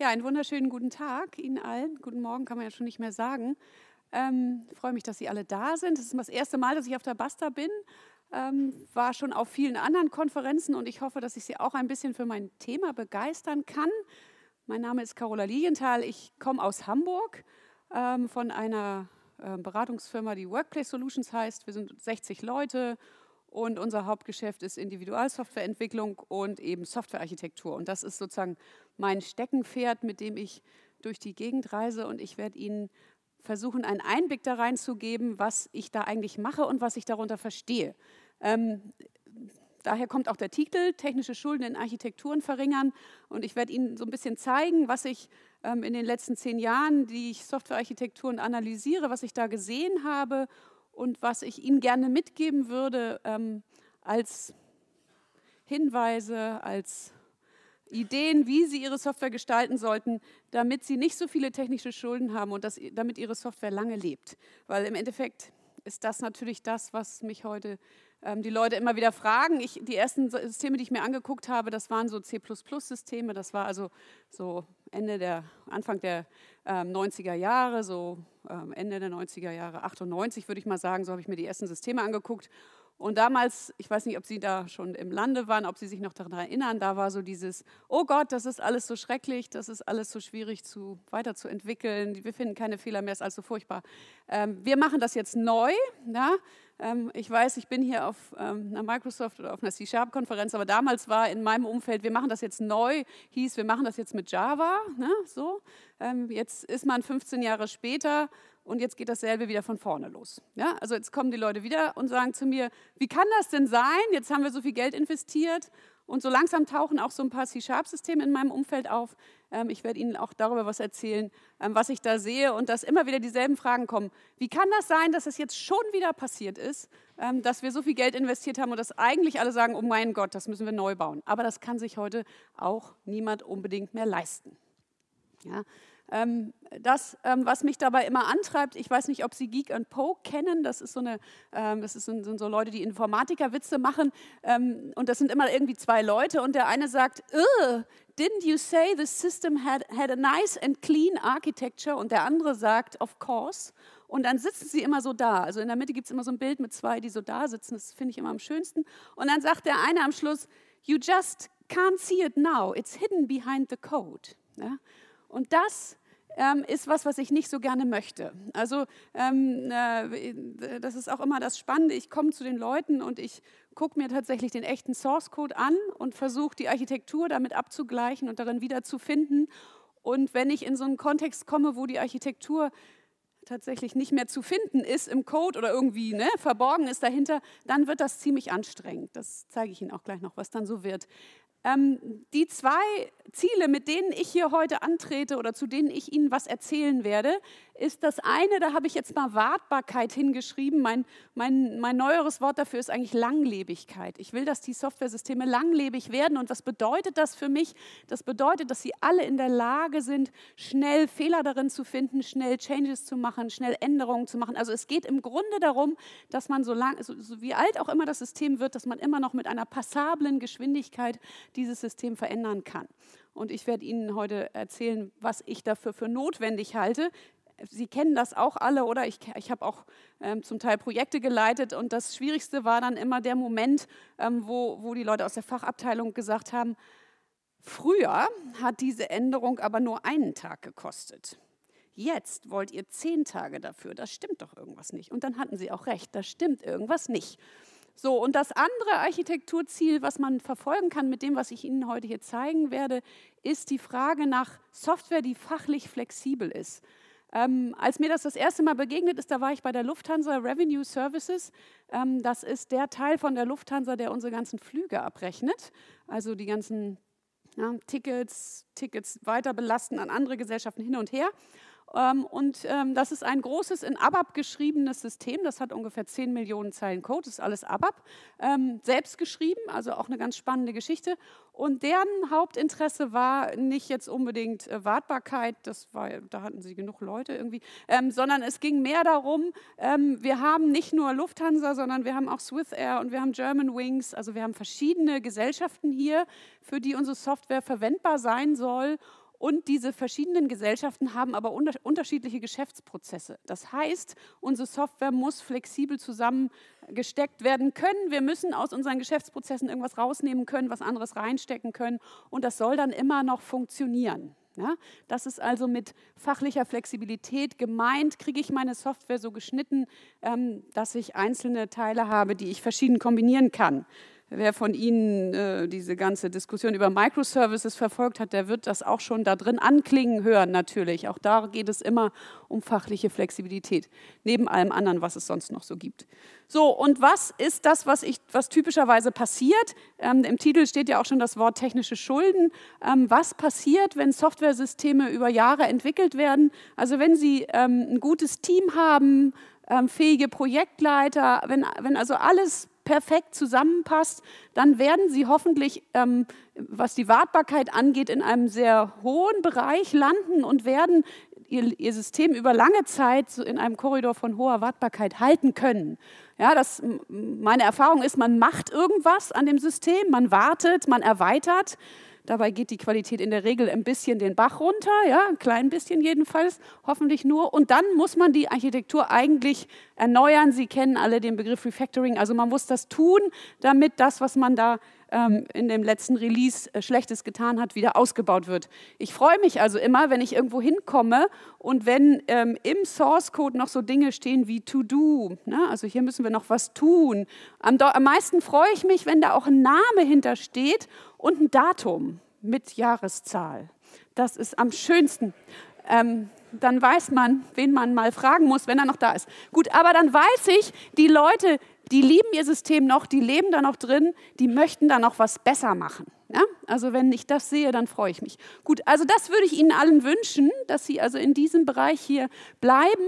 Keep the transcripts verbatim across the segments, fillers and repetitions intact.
Ja, einen wunderschönen guten Tag Ihnen allen. Guten Morgen kann man ja schon nicht mehr sagen. Ähm, ich freue mich, dass Sie alle da sind. Es ist das erste Mal, dass ich auf der Basta bin. Ähm, war schon auf vielen anderen Konferenzen und ich hoffe, dass ich Sie auch ein bisschen für mein Thema begeistern kann. Mein Name ist Carola Lilienthal. Ich komme aus Hamburg ähm, von einer äh, Beratungsfirma, die Workplace Solutions heißt. Wir sind sechzig Leute. Und unser Hauptgeschäft ist Individualsoftwareentwicklung und eben Softwarearchitektur. Und das ist sozusagen mein Steckenpferd, mit dem ich durch die Gegend reise. Und ich werde Ihnen versuchen, einen Einblick da reinzugeben, was ich da eigentlich mache und was ich darunter verstehe. Ähm, daher kommt auch der Titel, Technische Schulden in Architekturen verringern. Und ich werde Ihnen so ein bisschen zeigen, was ich ähm, in den letzten zehn Jahren, die ich Softwarearchitekturen analysiere, was ich da gesehen habe und was ich Ihnen gerne mitgeben würde ähm, als Hinweise, als Ideen, wie Sie Ihre Software gestalten sollten, damit Sie nicht so viele technische Schulden haben und dass, damit Ihre Software lange lebt. Weil im Endeffekt ist das natürlich das, was mich heute ähm, die Leute immer wieder fragen. Ich, die ersten Systeme, die ich mir angeguckt habe, das waren so C plus plus Systeme. Das war also so Ende der, Anfang der ähm, neunziger Jahre, so ähm, Ende der neunziger Jahre, achtundneunzig würde ich mal sagen, so habe ich mir die ersten Systeme angeguckt. Und damals, ich weiß nicht, ob Sie da schon im Lande waren, ob Sie sich noch daran erinnern, da war so dieses, oh Gott, das ist alles so schrecklich, das ist alles so schwierig zu, weiterzuentwickeln, wir finden keine Fehler mehr, ist alles so furchtbar. Ähm, wir machen das jetzt neu. Ja? Ähm, ich weiß, ich bin hier auf ähm, einer Microsoft oder auf einer C-Sharp-Konferenz, aber damals war in meinem Umfeld, wir machen das jetzt neu, hieß, wir machen das jetzt mit Java. Ne? So. Ähm, jetzt ist man fünfzehn Jahre später und jetzt geht dasselbe wieder von vorne los. Ja? Also jetzt kommen die Leute wieder und sagen zu mir, wie kann das denn sein? Jetzt haben wir so viel Geld investiert und so langsam tauchen auch so ein paar C-Sharp-Systeme in meinem Umfeld auf. Ähm, ich werde Ihnen auch darüber was erzählen, ähm, was ich da sehe und dass immer wieder dieselben Fragen kommen. Wie kann das sein, dass es jetzt schon wieder passiert ist, ähm, dass wir so viel Geld investiert haben und dass eigentlich alle sagen, oh mein Gott, das müssen wir neu bauen. Aber das kann sich heute auch niemand unbedingt mehr leisten. Ja? Ähm, das, ähm, was mich dabei immer antreibt, ich weiß nicht, ob Sie Geek and Poke kennen, das ist so eine, ähm, das ist so, sind so Leute, die Informatiker-Witze machen ähm, und das sind immer irgendwie zwei Leute und der eine sagt, didn't you say the system had, had a nice and clean architecture und der andere sagt, of course. Und dann sitzen sie immer so da, also in der Mitte gibt es immer so ein Bild mit zwei, die so da sitzen, das finde ich immer am schönsten. Und dann sagt der eine am Schluss, you just can't see it now, it's hidden behind the code. Ja? Und das ähm, ist was, was ich nicht so gerne möchte. Also ähm, äh, das ist auch immer das Spannende. Ich komme zu den Leuten und ich gucke mir tatsächlich den echten Source Code an und versuche die Architektur damit abzugleichen und darin wiederzufinden. Und wenn ich in so einen Kontext komme, wo die Architektur tatsächlich nicht mehr zu finden ist im Code oder irgendwie ne, verborgen ist dahinter, dann wird das ziemlich anstrengend. Das zeige ich Ihnen auch gleich noch, was dann so wird. Ähm, die zwei Ziele, mit denen ich hier heute antrete oder zu denen ich Ihnen was erzählen werde, ist das eine, da habe ich jetzt mal Wartbarkeit hingeschrieben. Mein, mein, mein neueres Wort dafür ist eigentlich Langlebigkeit. Ich will, dass die Softwaresysteme langlebig werden. Und was bedeutet das für mich? Das bedeutet, dass sie alle in der Lage sind, schnell Fehler darin zu finden, schnell Changes zu machen, schnell Änderungen zu machen. Also es geht im Grunde darum, dass man so lang, so, so wie alt auch immer das System wird, dass man immer noch mit einer passablen Geschwindigkeit dieses System verändern kann. Und ich werde Ihnen heute erzählen, was ich dafür für notwendig halte. Sie kennen das auch alle, oder? Ich, ich habe auch ähm, zum Teil Projekte geleitet und das Schwierigste war dann immer der Moment, ähm, wo, wo die Leute aus der Fachabteilung gesagt haben, früher hat diese Änderung aber nur einen Tag gekostet. Jetzt wollt ihr zehn Tage dafür, das stimmt doch irgendwas nicht. Und dann hatten sie auch recht, da stimmt irgendwas nicht. So, und das andere Architekturziel, was man verfolgen kann mit dem, was ich Ihnen heute hier zeigen werde, ist die Frage nach Software, die fachlich flexibel ist. Ähm, als mir das das erste Mal begegnet ist, da war ich bei der Lufthansa Revenue Services. Ähm, das ist der Teil von der Lufthansa, der unsere ganzen Flüge abrechnet, also die ganzen ja, Tickets, Tickets weiter belasten an andere Gesellschaften hin und her. Ähm, und ähm, das ist ein großes in ABAP geschriebenes System, das hat ungefähr zehn Millionen Zeilen Code, das ist alles ABAP, ähm, selbst geschrieben, also auch eine ganz spannende Geschichte. Und deren Hauptinteresse war nicht jetzt unbedingt äh, Wartbarkeit, das war, da hatten sie genug Leute irgendwie, ähm, sondern es ging mehr darum, ähm, wir haben nicht nur Lufthansa, sondern wir haben auch Swiss Air und wir haben Germanwings, also wir haben verschiedene Gesellschaften hier, für die unsere Software verwendbar sein soll. Und diese verschiedenen Gesellschaften haben aber unter unterschiedliche Geschäftsprozesse. Das heißt, unsere Software muss flexibel zusammengesteckt werden können. Wir müssen aus unseren Geschäftsprozessen irgendwas rausnehmen können, was anderes reinstecken können. Und das soll dann immer noch funktionieren. Ja, das ist also mit fachlicher Flexibilität gemeint. Kriege ich meine Software so geschnitten, ähm, dass ich einzelne Teile habe, die ich verschieden kombinieren kann. Wer von Ihnen äh, diese ganze Diskussion über Microservices verfolgt hat, der wird das auch schon da drin anklingen hören natürlich. Auch da geht es immer um fachliche Flexibilität, neben allem anderen, was es sonst noch so gibt. So, und was ist das, was, ich, was typischerweise passiert? Ähm, im Titel steht ja auch schon das Wort technische Schulden. Ähm, was passiert, wenn Softwaresysteme über Jahre entwickelt werden? Also wenn Sie ähm, ein gutes Team haben, ähm, fähige Projektleiter, wenn, wenn also alles perfekt zusammenpasst, dann werden Sie hoffentlich, ähm, was die Wartbarkeit angeht, in einem sehr hohen Bereich landen und werden Ihr, Ihr System über lange Zeit so in einem Korridor von hoher Wartbarkeit halten können. Ja, das, meine Erfahrung ist, man macht irgendwas an dem System, man wartet, man erweitert. Dabei geht die Qualität in der Regel ein bisschen den Bach runter, ja, ein klein bisschen jedenfalls, hoffentlich nur. Und dann muss man die Architektur eigentlich erneuern. Sie kennen alle den Begriff Refactoring. Also man muss das tun, damit das, was man da ähm, in dem letzten Release äh, Schlechtes getan hat, wieder ausgebaut wird. Ich freue mich also immer, wenn ich irgendwo hinkomme und wenn ähm, im Source Code noch so Dinge stehen wie To Do. Ne? Also hier müssen wir noch was tun. Am, am meisten freue ich mich, wenn da auch ein Name hintersteht und ein Datum mit Jahreszahl. Das ist am schönsten. Ähm, dann weiß man, wen man mal fragen muss, wenn er noch da ist. Gut, aber dann weiß ich, die Leute, die lieben ihr System noch, die leben da noch drin, die möchten da noch was besser machen. Ja? Also wenn ich das sehe, dann freue ich mich. Gut, also das würde ich Ihnen allen wünschen, dass Sie also in diesem Bereich hier bleiben.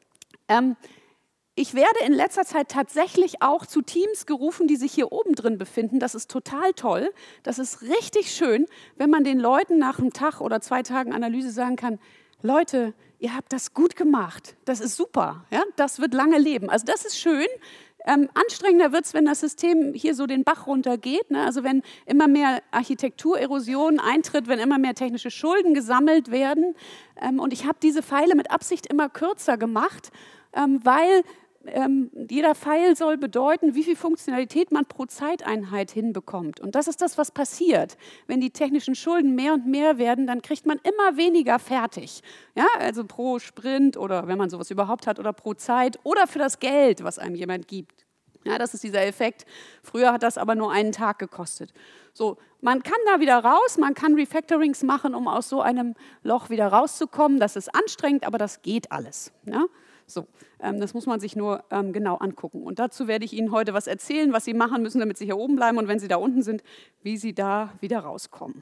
Ähm, Ich werde in letzter Zeit tatsächlich auch zu Teams gerufen, die sich hier oben drin befinden. Das ist total toll. Das ist richtig schön, wenn man den Leuten nach einem Tag oder zwei Tagen Analyse sagen kann, Leute, ihr habt das gut gemacht. Das ist super. Ja? Das wird lange leben. Also das ist schön. Ähm, anstrengender wird es, wenn das System hier so den Bach runtergeht. Ne? Also wenn immer mehr Architekturerosion eintritt, wenn immer mehr technische Schulden gesammelt werden. Ähm, und ich habe diese Pfeile mit Absicht immer kürzer gemacht, ähm, weil Ähm, jeder Pfeil soll bedeuten, wie viel Funktionalität man pro Zeiteinheit hinbekommt. Und das ist das, was passiert. Wenn die technischen Schulden mehr und mehr werden, dann kriegt man immer weniger fertig. Ja, also pro Sprint oder wenn man sowas überhaupt hat oder pro Zeit oder für das Geld, was einem jemand gibt. Ja, das ist dieser Effekt. Früher hat das aber nur einen Tag gekostet. So, man kann da wieder raus, man kann Refactorings machen, um aus so einem Loch wieder rauszukommen. Das ist anstrengend, aber das geht alles. Ja? So, ähm, das muss man sich nur ähm, genau angucken. Und dazu werde ich Ihnen heute was erzählen, was Sie machen müssen, damit Sie hier oben bleiben und wenn Sie da unten sind, wie Sie da wieder rauskommen.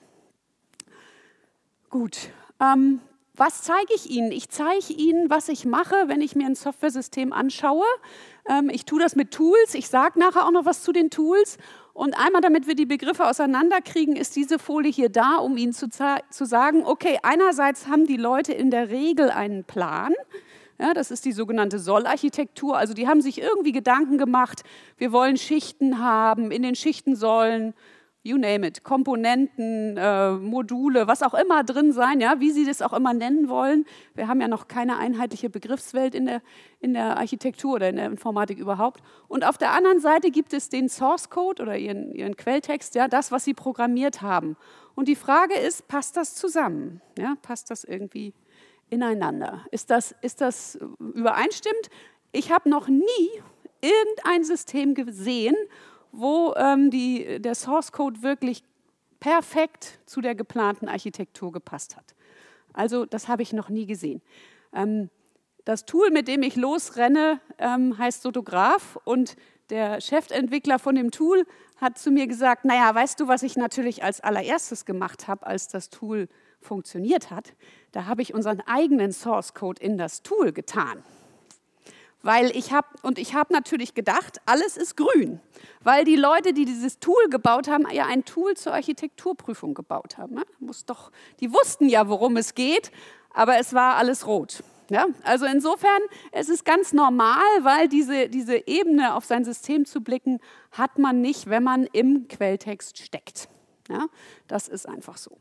Gut, ähm, was zeige ich Ihnen? Ich zeige Ihnen, was ich mache, wenn ich mir ein Softwaresystem anschaue. Ähm, ich tue das mit Tools. Ich sage nachher auch noch was zu den Tools. Und einmal, damit wir die Begriffe auseinanderkriegen, ist diese Folie hier da, um Ihnen zu, zu sagen, okay, einerseits haben die Leute in der Regel einen Plan. Ja, das ist die sogenannte Soll-Architektur. Also die haben sich irgendwie Gedanken gemacht, wir wollen Schichten haben, in den Schichten sollen, you name it, Komponenten, äh, Module, was auch immer drin sein, ja, wie sie das auch immer nennen wollen. Wir haben ja noch keine einheitliche Begriffswelt in der, in der Architektur oder in der Informatik überhaupt. Und auf der anderen Seite gibt es den Source Code oder ihren, ihren Quelltext, ja, das, was sie programmiert haben. Und die Frage ist, passt das zusammen? Ja, passt das irgendwie ineinander? Ist das, ist das übereinstimmt? Ich habe noch nie irgendein System gesehen, wo ähm, die, der Source Code wirklich perfekt zu der geplanten Architektur gepasst hat. Also das habe ich noch nie gesehen. Ähm, das Tool, mit dem ich losrenne, ähm, heißt Sotograph und der Chefentwickler von dem Tool hat zu mir gesagt, naja, weißt du, was ich natürlich als allererstes gemacht habe, als das Tool funktioniert hat? Da habe ich unseren eigenen Source Code in das Tool getan. Weil ich habe, und ich habe natürlich gedacht, alles ist grün, weil die Leute, die dieses Tool gebaut haben, ja ein Tool zur Architekturprüfung gebaut haben. Ne? Muss doch, die wussten ja, worum es geht, aber es war alles rot. Ja? Also insofern, es ist ganz normal, weil diese, diese Ebene auf sein System zu blicken, hat man nicht, wenn man im Quelltext steckt. Ja? Das ist einfach so.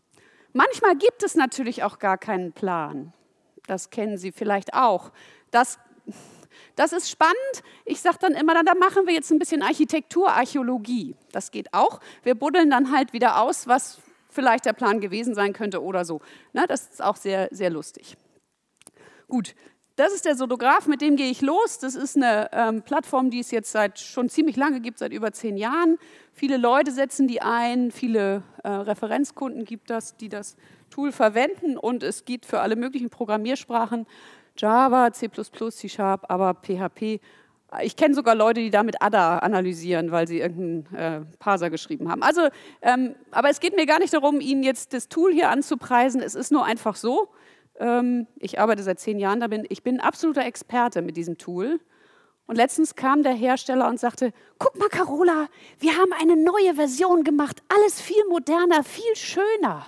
Manchmal gibt es natürlich auch gar keinen Plan. Das kennen Sie vielleicht auch. Das, das ist spannend. Ich sage dann immer, da machen wir jetzt ein bisschen Architekturarchäologie. Das geht auch. Wir buddeln dann halt wieder aus, was vielleicht der Plan gewesen sein könnte oder so. Na, das ist auch sehr, sehr lustig. Gut, das ist der Sodograph, mit dem gehe ich los. Das ist eine ähm, Plattform, die es jetzt seit schon ziemlich lange gibt, seit über zehn Jahren. Viele Leute setzen die ein, viele äh, Referenzkunden gibt das, die das Tool verwenden und es gibt für alle möglichen Programmiersprachen Java, C plus plus, C Sharp, aber P H P. Ich kenne sogar Leute, die damit A D A analysieren, weil sie irgendeinen äh, Parser geschrieben haben. Also, ähm, aber es geht mir gar nicht darum, Ihnen jetzt das Tool hier anzupreisen. Es ist nur einfach so. Ähm, ich arbeite seit zehn Jahren damit. Ich bin ein absoluter Experte mit diesem Tool. Und letztens kam der Hersteller und sagte, guck mal Carola, wir haben eine neue Version gemacht, alles viel moderner, viel schöner.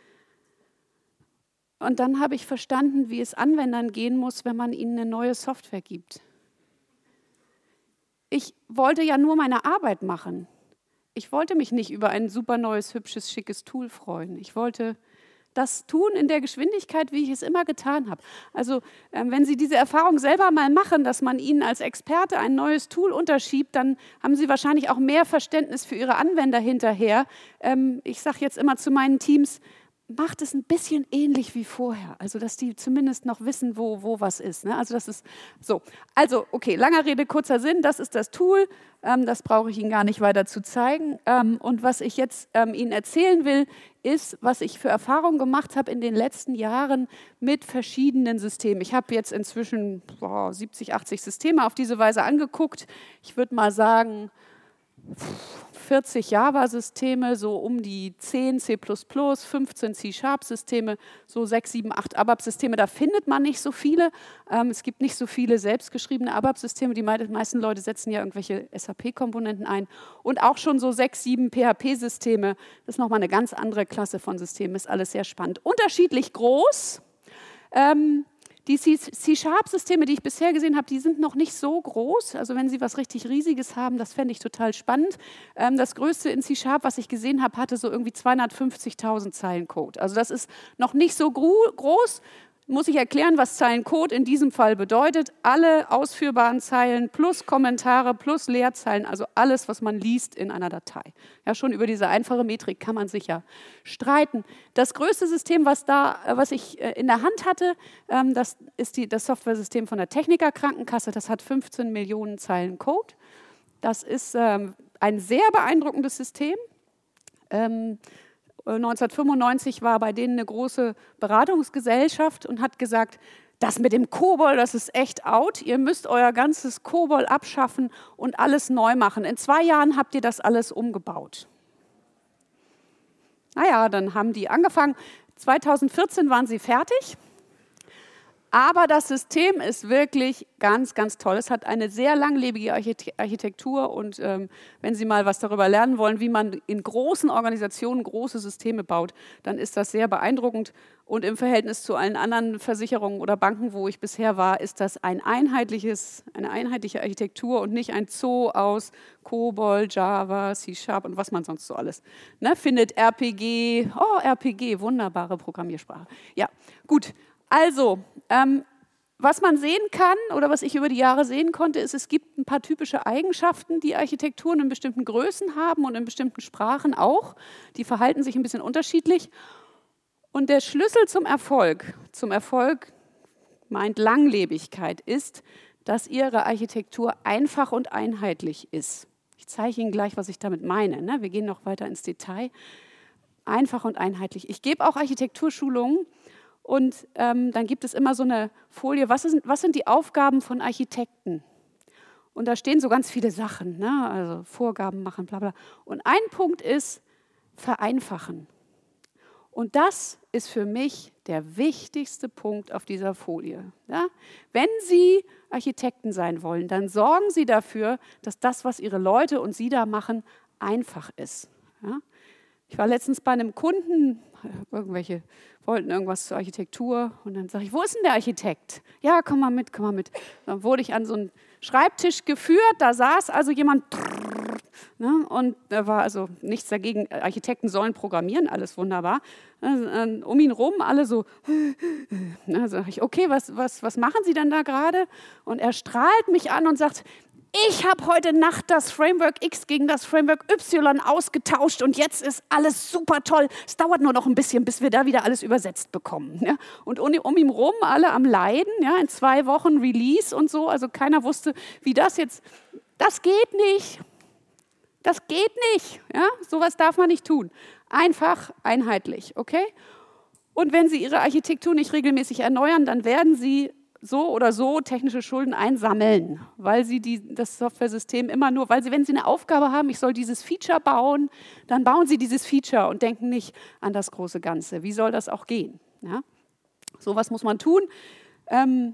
Und dann habe ich verstanden, wie es Anwendern gehen muss, wenn man ihnen eine neue Software gibt. Ich wollte ja nur meine Arbeit machen. Ich wollte mich nicht über ein super neues, hübsches, schickes Tool freuen. Ich wollte das tun in der Geschwindigkeit, wie ich es immer getan habe. Also äh, wenn Sie diese Erfahrung selber mal machen, dass man Ihnen als Experte ein neues Tool unterschiebt, dann haben Sie wahrscheinlich auch mehr Verständnis für Ihre Anwender hinterher. Ähm, ich sage jetzt immer zu meinen Teams, macht es ein bisschen ähnlich wie vorher. Also dass die zumindest noch wissen, wo, wo was ist. Ne? Also das ist so. Also okay, langer Rede, kurzer Sinn, das ist das Tool. Ähm, das brauche ich Ihnen gar nicht weiter zu zeigen. Ähm, und was ich jetzt ähm, Ihnen erzählen will, ist, was ich für Erfahrungen gemacht habe in den letzten Jahren mit verschiedenen Systemen. Ich habe jetzt inzwischen boah, siebzig, achtzig Systeme auf diese Weise angeguckt. Ich würde mal sagen, vierzig Java-Systeme, so um die zehn C plus plus, fünfzehn C Sharp-Systeme, so sechs, sieben, acht A B A P-Systeme. Da findet man nicht so viele. Ähm, es gibt nicht so viele selbstgeschriebene A B A P-Systeme. Die meisten Leute setzen ja irgendwelche S A P-Komponenten ein. Und auch schon so sechs, sieben P H P-Systeme. Das ist nochmal eine ganz andere Klasse von Systemen. Ist alles sehr spannend. Unterschiedlich groß. Ähm, Die C Sharp-Systeme, die ich bisher gesehen habe, die sind noch nicht so groß. Also wenn Sie was richtig Riesiges haben, das fände ich total spannend. Ähm, das größte in C Sharp, was ich gesehen habe, hatte so irgendwie zweihundertfünfzigtausend Zeilen Code. Also das ist noch nicht so groß. Muss ich erklären, was Zeilencode in diesem Fall bedeutet. Alle ausführbaren Zeilen plus Kommentare plus Leerzeilen, also alles, was man liest in einer Datei. Ja, schon über diese einfache Metrik kann man sich ja streiten. Das größte System, was, da, was ich in der Hand hatte, das ist die, das Softwaresystem von der Techniker Krankenkasse. Das hat fünfzehn Millionen Zeilen Code. Das ist ähm, ein sehr beeindruckendes System. Ähm, neunzehnhundertfünfundneunzig war bei denen eine große Beratungsgesellschaft und hat gesagt, das mit dem COBOL, das ist echt out. Ihr müsst euer ganzes COBOL abschaffen und alles neu machen. In zwei Jahren habt ihr das alles umgebaut. Naja, dann haben die angefangen. zweitausendvierzehn waren sie fertig. Aber das System ist wirklich ganz, ganz toll. Es hat eine sehr langlebige Architektur und ähm, wenn Sie mal was darüber lernen wollen, wie man in großen Organisationen große Systeme baut, dann ist das sehr beeindruckend. Und im Verhältnis zu allen anderen Versicherungen oder Banken, wo ich bisher war, ist das ein einheitliches, eine einheitliche Architektur und nicht ein Zoo aus COBOL, Java, C Sharp und was man sonst so alles ne, findet. R P G, oh R P G, wunderbare Programmiersprache. Ja, gut. Also, ähm, was man sehen kann oder was ich über die Jahre sehen konnte, ist, es gibt ein paar typische Eigenschaften, die Architekturen in bestimmten Größen haben und in bestimmten Sprachen auch. Die verhalten sich ein bisschen unterschiedlich. Und der Schlüssel zum Erfolg, zum Erfolg meint Langlebigkeit, ist, dass Ihre Architektur einfach und einheitlich ist. Ich zeige Ihnen gleich, was ich damit meine. Ne? Wir gehen noch weiter ins Detail. Einfach und einheitlich. Ich gebe auch Architekturschulungen. Und ähm, dann gibt es immer so eine Folie, was, ist, was sind die Aufgaben von Architekten? Und da stehen so ganz viele Sachen, ne? Also Vorgaben machen, bla bla. Und ein Punkt ist vereinfachen. Und das ist für mich der wichtigste Punkt auf dieser Folie. Ja? Wenn Sie Architekten sein wollen, dann sorgen Sie dafür, dass das, was Ihre Leute und Sie da machen, einfach ist. Ja? Ich war letztens bei einem Kunden, irgendwelche wollten irgendwas zur Architektur und dann sage ich, wo ist denn der Architekt? Ja, komm mal mit, komm mal mit. Dann wurde ich an so einen Schreibtisch geführt, da saß also jemand Ne? Und da war also nichts dagegen, Architekten sollen programmieren, alles wunderbar. Also, um ihn rum alle so, da sage ich, okay, was, was, was machen Sie denn da gerade? Und er strahlt mich an und sagt, ich habe heute Nacht das Framework X gegen das Framework Y ausgetauscht und jetzt ist alles super toll. Es dauert nur noch ein bisschen, bis wir da wieder alles übersetzt bekommen. Ja? Und um, um ihn rum alle am Leiden, ja? In zwei Wochen Release und so. Also keiner wusste, wie das jetzt, das geht nicht. Das geht nicht. Ja? Sowas darf man nicht tun. Einfach, einheitlich, okay? Und wenn Sie Ihre Architektur nicht regelmäßig erneuern, dann werden Sie so oder so technische Schulden einsammeln, weil Sie die, das Softwaresystem immer nur, weil Sie, wenn Sie eine Aufgabe haben, ich soll dieses Feature bauen, dann bauen Sie dieses Feature und denken nicht an das große Ganze. Wie soll das auch gehen? Ja? So was muss man tun. Ähm,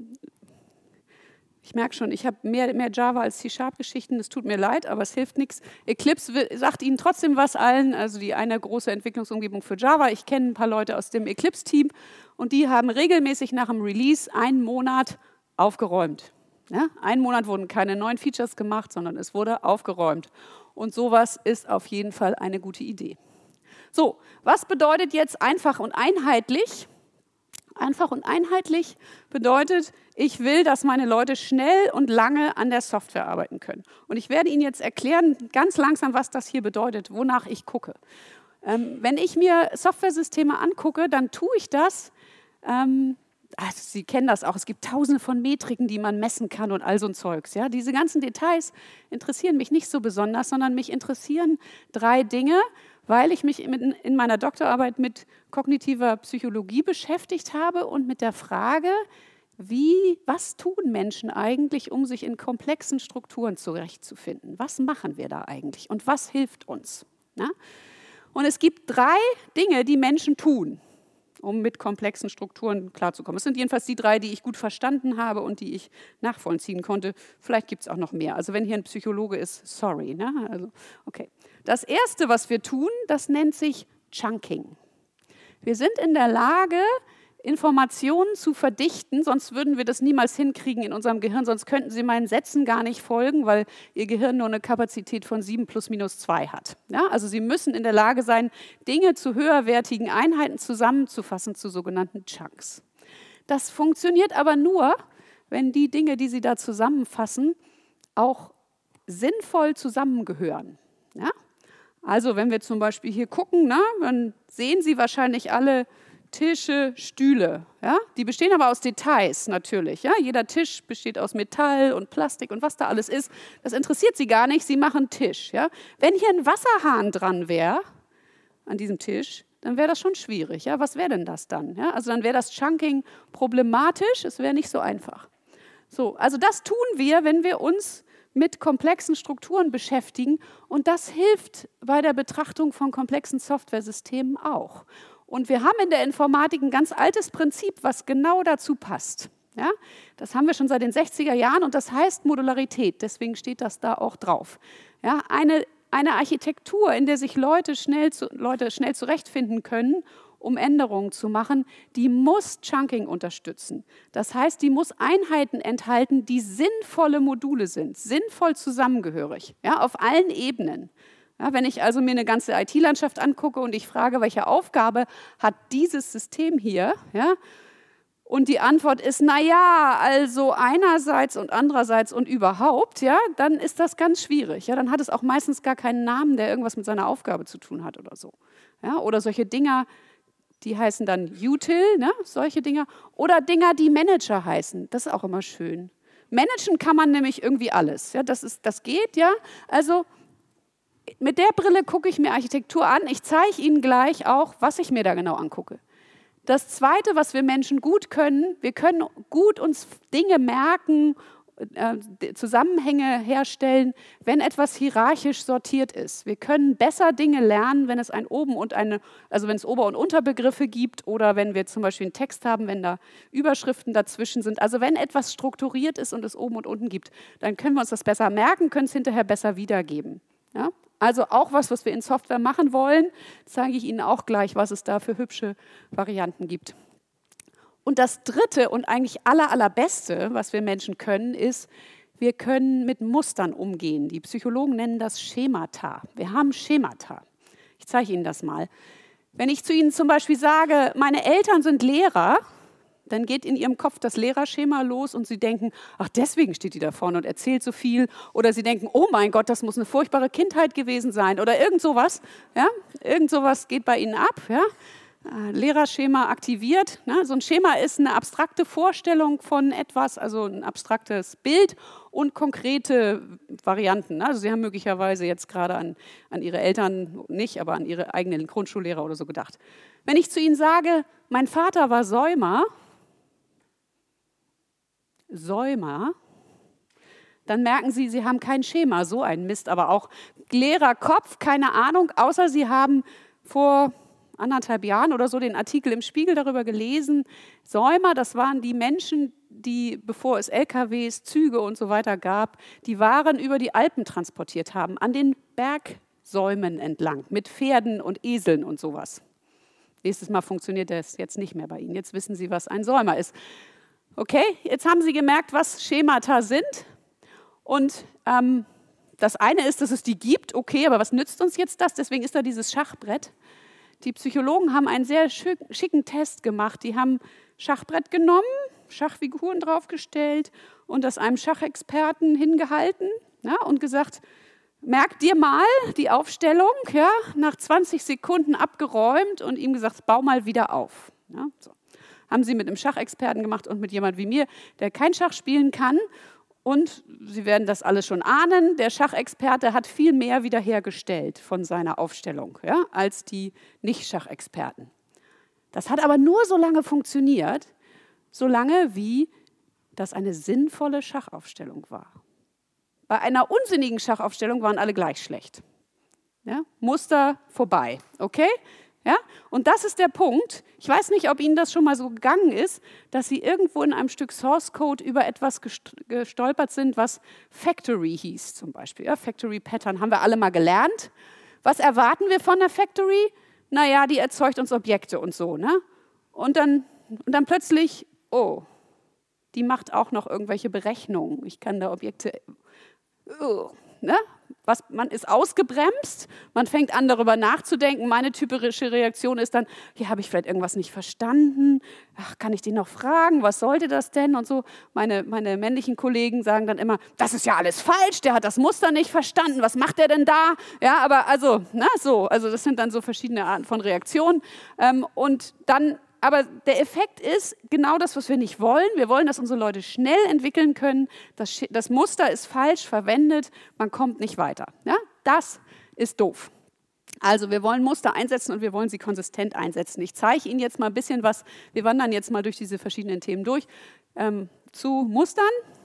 ich merke schon, ich habe mehr, mehr Java als C-Sharp-Geschichten, das tut mir leid, aber es hilft nichts. Eclipse will, sagt Ihnen trotzdem was allen, also die eine große Entwicklungsumgebung für Java. Ich kenne ein paar Leute aus dem Eclipse-Team und die haben regelmäßig nach dem Release einen Monat aufgeräumt. Ja? Einen Monat wurden keine neuen Features gemacht, sondern es wurde aufgeräumt. Und sowas ist auf jeden Fall eine gute Idee. So, was bedeutet jetzt einfach und einheitlich? Einfach und einheitlich bedeutet, ich will, dass meine Leute schnell und lange an der Software arbeiten können. Und ich werde Ihnen jetzt erklären, ganz langsam, was das hier bedeutet, wonach ich gucke. Ähm, wenn ich mir Softwaresysteme angucke, dann tue ich das, ähm, also Sie kennen das auch, es gibt tausende von Metriken, die man messen kann und all so ein Zeugs. Ja? Diese ganzen Details interessieren mich nicht so besonders, sondern mich interessieren drei Dinge, weil ich mich in meiner Doktorarbeit mit kognitiver Psychologie beschäftigt habe und mit der Frage, wie, was tun Menschen eigentlich, um sich in komplexen Strukturen zurechtzufinden? Was machen wir da eigentlich und was hilft uns? Ja? Und es gibt drei Dinge, die Menschen tun, um mit komplexen Strukturen klarzukommen. Es sind jedenfalls die drei, die ich gut verstanden habe und die ich nachvollziehen konnte. Vielleicht gibt es auch noch mehr. Also wenn hier ein Psychologe ist, sorry. Ne? Also, okay. Das Erste, was wir tun, das nennt sich Chunking. Wir sind in der Lage, Informationen zu verdichten, sonst würden wir das niemals hinkriegen in unserem Gehirn, sonst könnten Sie meinen Sätzen gar nicht folgen, weil Ihr Gehirn nur eine Kapazität von sieben plus minus zwei hat. Ja, also Sie müssen in der Lage sein, Dinge zu höherwertigen Einheiten zusammenzufassen zu sogenannten Chunks. Das funktioniert aber nur, wenn die Dinge, die Sie da zusammenfassen, auch sinnvoll zusammengehören. Ja? Also wenn wir zum Beispiel hier gucken, na, dann sehen Sie wahrscheinlich alle Tische, Stühle. Ja? Die bestehen aber aus Details natürlich. Ja? Jeder Tisch besteht aus Metall und Plastik und was da alles ist. Das interessiert Sie gar nicht, Sie machen Tisch. Ja? Wenn hier ein Wasserhahn dran wäre, an diesem Tisch, dann wäre das schon schwierig. Ja? Was wäre denn das dann? Ja? Also dann wäre das Chunking problematisch, es wäre nicht so einfach. So, also das tun wir, wenn wir uns mit komplexen Strukturen beschäftigen und das hilft bei der Betrachtung von komplexen Softwaresystemen auch. Und wir haben in der Informatik ein ganz altes Prinzip, was genau dazu passt. Ja? Das haben wir schon seit den sechziger Jahren und das heißt Modularität, deswegen steht das da auch drauf. Ja? Eine, eine Architektur, in der sich Leute schnell, zu, Leute schnell zurechtfinden können, um Änderungen zu machen, die muss Chunking unterstützen. Das heißt, die muss Einheiten enthalten, die sinnvolle Module sind, sinnvoll zusammengehörig, ja, auf allen Ebenen. Ja, wenn ich also mir eine ganze I T-Landschaft angucke und ich frage, welche Aufgabe hat dieses System hier, ja, und die Antwort ist, naja, also einerseits und andererseits und überhaupt, ja, dann ist das ganz schwierig. Ja, dann hat es auch meistens gar keinen Namen, der irgendwas mit seiner Aufgabe zu tun hat oder so. Ja, oder solche Dinger, die heißen dann Util, ne, solche Dinger. Oder Dinger, die Manager heißen. Das ist auch immer schön. Managen kann man nämlich irgendwie alles. Ja, das, ist, das geht, ja. Also mit der Brille gucke ich mir Architektur an. Ich zeige Ihnen gleich auch, was ich mir da genau angucke. Das Zweite, was wir Menschen gut können, wir können gut uns Dinge merken, äh, Zusammenhänge herstellen, wenn etwas hierarchisch sortiert ist. Wir können besser Dinge lernen, wenn es ein Oben und eine, also wenn es Ober- und Unterbegriffe gibt oder wenn wir zum Beispiel einen Text haben, wenn da Überschriften dazwischen sind. Also wenn etwas strukturiert ist und es oben und unten gibt, dann können wir uns das besser merken, können es hinterher besser wiedergeben. Ja? Also auch was, was wir in Software machen wollen, zeige ich Ihnen auch gleich, was es da für hübsche Varianten gibt. Und das Dritte und eigentlich aller, allerbeste, was wir Menschen können, ist, wir können mit Mustern umgehen. Die Psychologen nennen das Schemata. Wir haben Schemata. Ich zeige Ihnen das mal. Wenn ich zu Ihnen zum Beispiel sage, meine Eltern sind Lehrer, dann geht in Ihrem Kopf das Lehrerschema los und Sie denken, ach, deswegen steht die da vorne und erzählt so viel. Oder Sie denken, oh mein Gott, das muss eine furchtbare Kindheit gewesen sein. Oder irgend sowas. Ja? Irgend sowas geht bei Ihnen ab. Ja? Lehrerschema aktiviert. Ne? So ein Schema ist eine abstrakte Vorstellung von etwas, also ein abstraktes Bild und konkrete Varianten. Ne? Also Sie haben möglicherweise jetzt gerade an, an Ihre Eltern nicht, aber an Ihre eigenen Grundschullehrer oder so gedacht. Wenn ich zu Ihnen sage, mein Vater war Säumer, Säumer, dann merken Sie, Sie haben kein Schema, so ein Mist, aber auch leerer Kopf, keine Ahnung, außer Sie haben vor anderthalb Jahren oder so den Artikel im Spiegel darüber gelesen. Säumer, das waren die Menschen, die, bevor es L K Ws, Züge und so weiter gab, die Waren über die Alpen transportiert haben, an den Bergsäumen entlang, mit Pferden und Eseln und sowas. Nächstes Mal funktioniert das jetzt nicht mehr bei Ihnen. Jetzt wissen Sie, was ein Säumer ist. Okay, jetzt haben Sie gemerkt, was Schemata sind. Und ähm, das eine ist, dass es die gibt. Okay, aber was nützt uns jetzt das? Deswegen ist da dieses Schachbrett. Die Psychologen haben einen sehr schicken Test gemacht. Die haben Schachbrett genommen, Schachfiguren draufgestellt und das einem Schachexperten hingehalten, ja, und gesagt, merk dir mal die Aufstellung, ja, nach zwanzig Sekunden abgeräumt und ihm gesagt, bau mal wieder auf. Ja, so. Haben sie mit einem Schachexperten gemacht und mit jemand wie mir, der kein Schach spielen kann. Und Sie werden das alles schon ahnen, der Schachexperte hat viel mehr wiederhergestellt von seiner Aufstellung, ja, als die Nicht-Schachexperten. Das hat aber nur so lange funktioniert, solange wie das eine sinnvolle Schachaufstellung war. Bei einer unsinnigen Schachaufstellung waren alle gleich schlecht. Ja, Muster vorbei, okay? Ja? Und das ist der Punkt. Ich weiß nicht, ob Ihnen das schon mal so gegangen ist, dass Sie irgendwo in einem Stück Source Code über etwas gestolpert sind, was Factory hieß zum Beispiel. Ja, Factory Pattern haben wir alle mal gelernt. Was erwarten wir von der Factory? Naja, die erzeugt uns Objekte und so. Ne? Und, dann, und dann plötzlich, oh, die macht auch noch irgendwelche Berechnungen. Ich kann da Objekte... Oh, ne? Was, man ist ausgebremst, man fängt an, darüber nachzudenken. Meine typische Reaktion ist dann, ja, habe ich vielleicht irgendwas nicht verstanden? Ach, kann ich den noch fragen? Was sollte das denn? Und so. Meine, meine männlichen Kollegen sagen dann immer, das ist ja alles falsch, der hat das Muster nicht verstanden. Was macht der denn da? Ja, aber also, na, so, also das sind dann so verschiedene Arten von Reaktionen. Ähm, und dann Aber der Effekt ist genau das, was wir nicht wollen. Wir wollen, dass unsere Leute schnell entwickeln können. Das, das Muster ist falsch verwendet, man kommt nicht weiter. Ja? Das ist doof. Also wir wollen Muster einsetzen und wir wollen sie konsistent einsetzen. Ich zeige Ihnen jetzt mal ein bisschen was. Wir wandern jetzt mal durch diese verschiedenen Themen durch. Ähm, zu Mustern.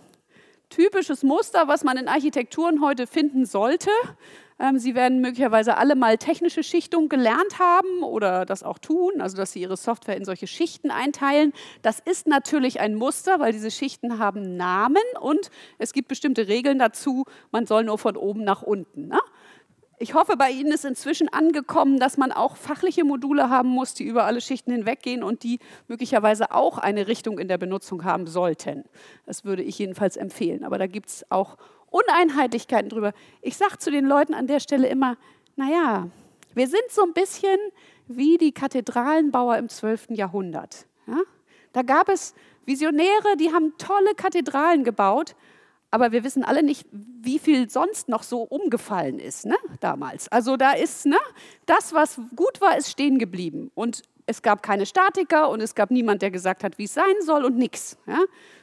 Typisches Muster, was man in Architekturen heute finden sollte. Ähm, Sie werden möglicherweise alle mal technische Schichtung gelernt haben oder das auch tun, also dass Sie Ihre Software in solche Schichten einteilen. Das ist natürlich ein Muster, weil diese Schichten haben Namen und es gibt bestimmte Regeln dazu. Man soll nur von oben nach unten. Ne? Ich hoffe, bei Ihnen ist inzwischen angekommen, dass man auch fachliche Module haben muss, die über alle Schichten hinweggehen und die möglicherweise auch eine Richtung in der Benutzung haben sollten. Das würde ich jedenfalls empfehlen. Aber da gibt es auch Uneinheitlichkeiten drüber. Ich sage zu den Leuten an der Stelle immer, naja, wir sind so ein bisschen wie die Kathedralenbauer im zwölften Jahrhundert. Ja? Da gab es Visionäre, die haben tolle Kathedralen gebaut, aber wir wissen alle nicht, wie viel sonst noch so umgefallen ist, ne, damals. Also da ist, ne, das, was gut war, ist stehen geblieben. Und es gab keine Statiker und es gab niemand, der gesagt hat, wie es sein soll und nix. Ja.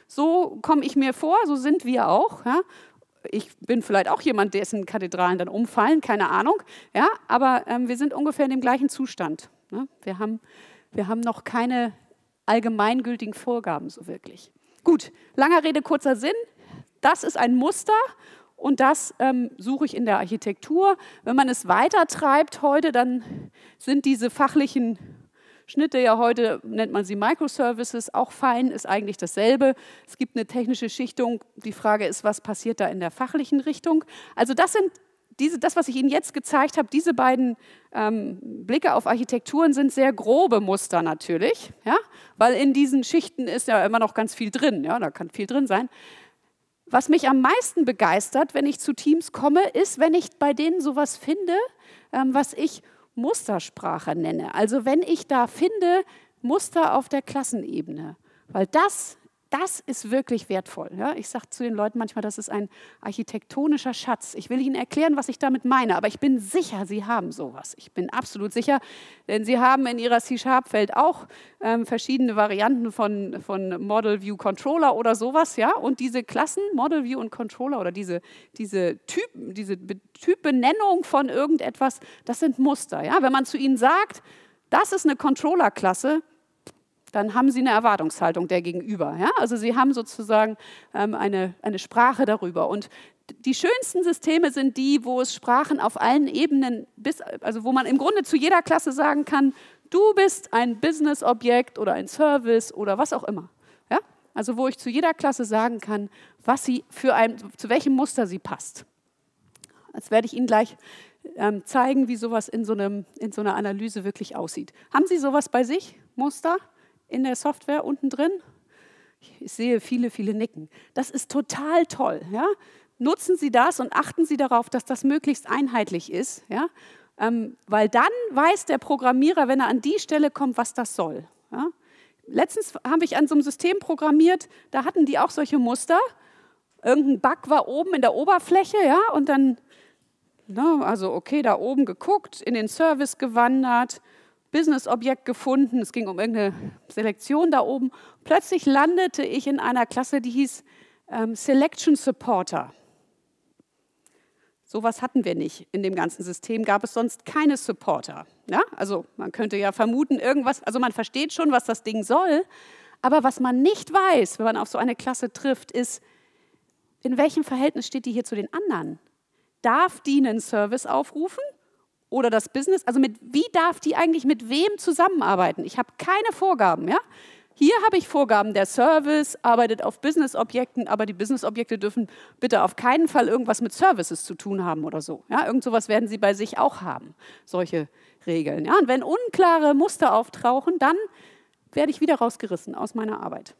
So komme ich mir vor, so sind wir auch. Ja. Ich bin vielleicht auch jemand, dessen Kathedralen dann umfallen, keine Ahnung. Ja, aber ähm, wir sind ungefähr in dem gleichen Zustand. Ne. Wir haben, wir haben noch keine allgemeingültigen Vorgaben so wirklich. Gut, langer Rede, kurzer Sinn. Das ist ein Muster und das ähm, suche ich in der Architektur. Wenn man es weiter treibt heute, dann sind diese fachlichen Schnitte ja heute, nennt man sie Microservices, auch fein, ist eigentlich dasselbe. Es gibt eine technische Schichtung. Die Frage ist, was passiert da in der fachlichen Richtung? Also das sind diese, das, was ich Ihnen jetzt gezeigt habe, diese beiden ähm, Blicke auf Architekturen sind sehr grobe Muster natürlich, ja? Weil in diesen Schichten ist ja immer noch ganz viel drin, ja? Da kann viel drin sein. Was mich am meisten begeistert, wenn ich zu Teams komme, ist, wenn ich bei denen sowas finde, ähm, was ich Mustersprache nenne. Also wenn ich da finde, Muster auf der Klassenebene. Weil das, das ist wirklich wertvoll. Ja? Ich sage zu den Leuten manchmal, das ist ein architektonischer Schatz. Ich will Ihnen erklären, was ich damit meine, aber ich bin sicher, Sie haben sowas. Ich bin absolut sicher, denn Sie haben in Ihrer C-Sharp-Welt auch ähm, verschiedene Varianten von, von Model View Controller oder sowas. Ja? Und diese Klassen, Model View und Controller oder diese, diese, Typen, diese Typbenennung von irgendetwas, das sind Muster. Ja? Wenn man zu Ihnen sagt, das ist eine Controller-Klasse, dann haben Sie eine Erwartungshaltung der Gegenüber. Ja? Also Sie haben sozusagen ähm, eine, eine Sprache darüber. Und die schönsten Systeme sind die, wo es Sprachen auf allen Ebenen, bis, also wo man im Grunde zu jeder Klasse sagen kann, du bist ein Business-Objekt oder ein Service oder was auch immer. Ja? Also wo ich zu jeder Klasse sagen kann, was sie für ein, zu welchem Muster sie passt. Jetzt werde ich Ihnen gleich ähm, zeigen, wie sowas in so, einem, in so einer Analyse wirklich aussieht. Haben Sie sowas bei sich, Muster? In der Software unten drin? Ich sehe viele, viele nicken. Das ist total toll. Ja? Nutzen Sie das und achten Sie darauf, dass das möglichst einheitlich ist. Ja? Ähm, weil dann weiß der Programmierer, wenn er an die Stelle kommt, was das soll. Ja? Letztens habe ich an so einem System programmiert, da hatten die auch solche Muster. Irgendein Bug war oben in der Oberfläche, ja, und dann, na, also okay, da oben geguckt, in den Service gewandert, Business-Objekt gefunden, es ging um irgendeine Selektion da oben. Plötzlich landete ich in einer Klasse, die hieß ähm, Selection Supporter. Sowas hatten wir nicht in dem ganzen System, gab es sonst keine Supporter. Ja? Also man könnte ja vermuten, irgendwas, also man versteht schon, was das Ding soll, aber was man nicht weiß, wenn man auf so eine Klasse trifft, ist, in welchem Verhältnis steht die hier zu den anderen? Darf die einen Service aufrufen? Oder das Business, also mit, wie darf die eigentlich mit wem zusammenarbeiten? Ich habe keine Vorgaben. Ja? Hier habe ich Vorgaben, der Service arbeitet auf Business-Objekten, aber die Business-Objekte dürfen bitte auf keinen Fall irgendwas mit Services zu tun haben oder so. Ja? Irgend sowas werden Sie bei sich auch haben, solche Regeln. Ja? Und wenn unklare Muster auftauchen, dann werde ich wieder rausgerissen aus meiner Arbeit.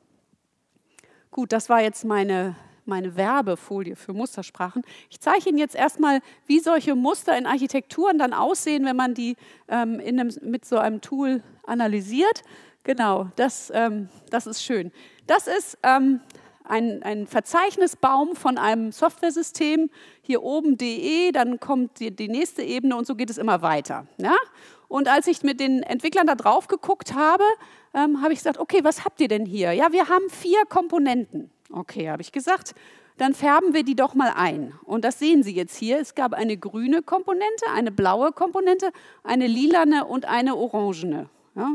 Gut, das war jetzt meine... meine Werbefolie für Mustersprachen. Ich zeige Ihnen jetzt erstmal, wie solche Muster in Architekturen dann aussehen, wenn man die ähm, in einem, mit so einem Tool analysiert. Genau, das, ähm, das ist schön. Das ist ähm, ein, ein Verzeichnisbaum von einem Softwaresystem. Hier oben de, dann kommt die, die nächste Ebene und so geht es immer weiter. Ja? Und als ich mit den Entwicklern da drauf geguckt habe, ähm, habe ich gesagt, okay, was habt ihr denn hier? Ja, wir haben vier Komponenten. Okay, habe ich gesagt, dann färben wir die doch mal ein. Und das sehen Sie jetzt hier. Es gab eine grüne Komponente, eine blaue Komponente, eine lilane und eine orangene. Ja.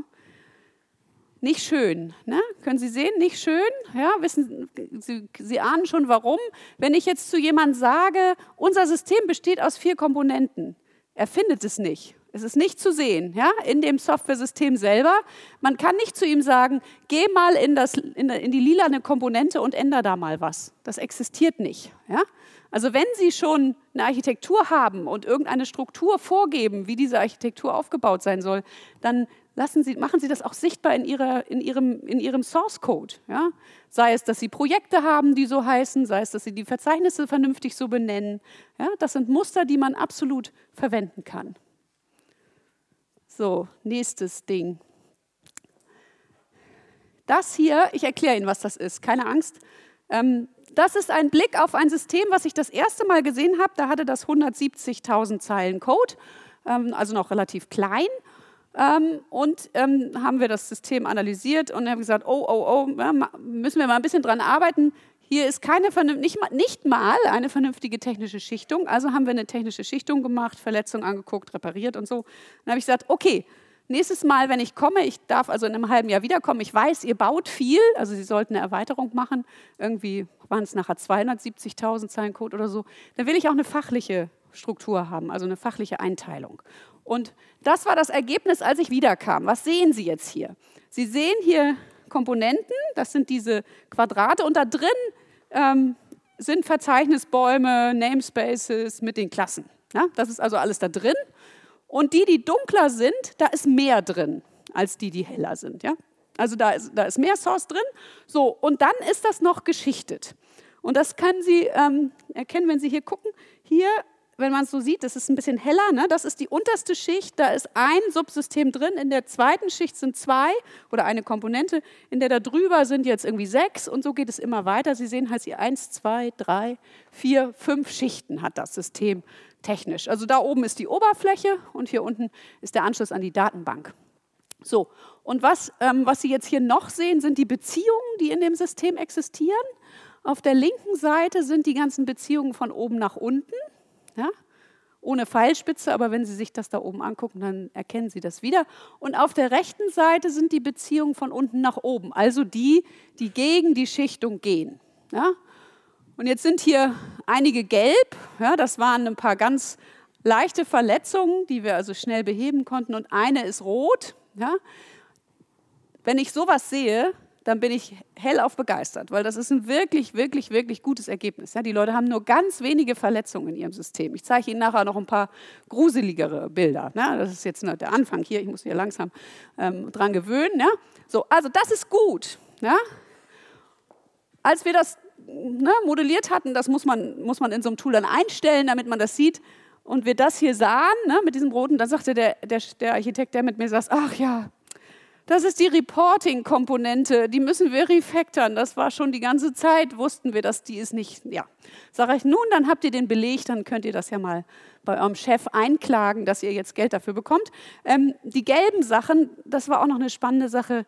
Nicht schön, ne? Können Sie sehen, nicht schön. Ja, wissen Sie, Sie ahnen schon warum. Wenn ich jetzt zu jemandem sage, unser System besteht aus vier Komponenten, er findet es nicht. Es ist nicht zu sehen, ja, in dem Software-System selber. Man kann nicht zu ihm sagen, geh mal in, das, in, in die lilane Komponente und ändere da mal was. Das existiert nicht. Ja? Also wenn Sie schon eine Architektur haben und irgendeine Struktur vorgeben, wie diese Architektur aufgebaut sein soll, dann lassen Sie, machen Sie das auch sichtbar in, ihrer, in, Ihrem, in Ihrem Source-Code. Ja? Sei es, dass Sie Projekte haben, die so heißen, sei es, dass Sie die Verzeichnisse vernünftig so benennen. Ja? Das sind Muster, die man absolut verwenden kann. So, nächstes Ding. Das hier, ich erkläre Ihnen, was das ist, keine Angst. Ähm, das ist ein Blick auf ein System, was ich das erste Mal gesehen habe. Da hatte das hundertsiebzigtausend Zeilen Code, ähm, also noch relativ klein. Ähm, und ähm, haben wir das System analysiert und haben gesagt, oh, oh, oh, ja, müssen wir mal ein bisschen dran arbeiten. Hier ist keine nicht mal, nicht mal eine vernünftige technische Schichtung. Also haben wir eine technische Schichtung gemacht, Verletzung angeguckt, repariert und so. Dann habe ich gesagt, okay, nächstes Mal, wenn ich komme, ich darf also in einem halben Jahr wiederkommen, ich weiß, ihr baut viel, also Sie sollten eine Erweiterung machen, irgendwie waren es nachher zweihundertsiebzigtausend Zeilen Code oder so, dann will ich auch eine fachliche Struktur haben, also eine fachliche Einteilung. Und das war das Ergebnis, als ich wiederkam. Was sehen Sie jetzt hier? Sie sehen hier Komponenten, das sind diese Quadrate und da drin ähm, sind Verzeichnisbäume, Namespaces mit den Klassen. Ja, das ist also alles da drin. Und die, die dunkler sind, da ist mehr drin, als die, die heller sind. Ja? Also da ist, da ist mehr Source drin. So, und dann ist das noch geschichtet. Und das können Sie ähm, erkennen, wenn Sie hier gucken. Hier, wenn man es so sieht, das ist ein bisschen heller, ne? Das ist die unterste Schicht, da ist ein Subsystem drin, in der zweiten Schicht sind zwei oder eine Komponente, in der da drüber sind jetzt irgendwie sechs und so geht es immer weiter. Sie sehen halt hier eins, zwei, drei, vier, fünf Schichten hat das System technisch. Also da oben ist die Oberfläche und hier unten ist der Anschluss an die Datenbank. So, und was, ähm, was Sie jetzt hier noch sehen, sind die Beziehungen, die in dem System existieren. Auf der linken Seite sind die ganzen Beziehungen von oben nach unten. Ja, ohne Pfeilspitze, aber wenn Sie sich das da oben angucken, dann erkennen Sie das wieder. Und auf der rechten Seite sind die Beziehungen von unten nach oben, also die, die gegen die Schichtung gehen. Ja? Und jetzt sind hier einige gelb, ja, das waren ein paar ganz leichte Verletzungen, die wir also schnell beheben konnten, und eine ist rot. Ja? Wenn ich sowas sehe, dann bin ich hellauf begeistert, weil das ist ein wirklich, wirklich, wirklich gutes Ergebnis. Ja, die Leute haben nur ganz wenige Verletzungen in ihrem System. Ich zeige Ihnen nachher noch ein paar gruseligere Bilder. Ne? Das ist jetzt nur der Anfang hier, ich muss mich hier langsam ähm, dran gewöhnen. Ja? So, also das ist gut. Ja? Als wir das ne, modelliert hatten, das muss man, muss man in so einem Tool dann einstellen, damit man das sieht, und wir das hier sahen, ne, mit diesem roten, dann sagte der, der, der Architekt, der mit mir saß, ach ja, das ist die Reporting-Komponente, die müssen wir refactoren. Das war schon die ganze Zeit, wussten wir, dass die ist nicht, ja. Sag ich, nun, dann habt ihr den Beleg, dann könnt ihr das ja mal bei eurem Chef einklagen, dass ihr jetzt Geld dafür bekommt. Ähm, die gelben Sachen, das war auch noch eine spannende Sache.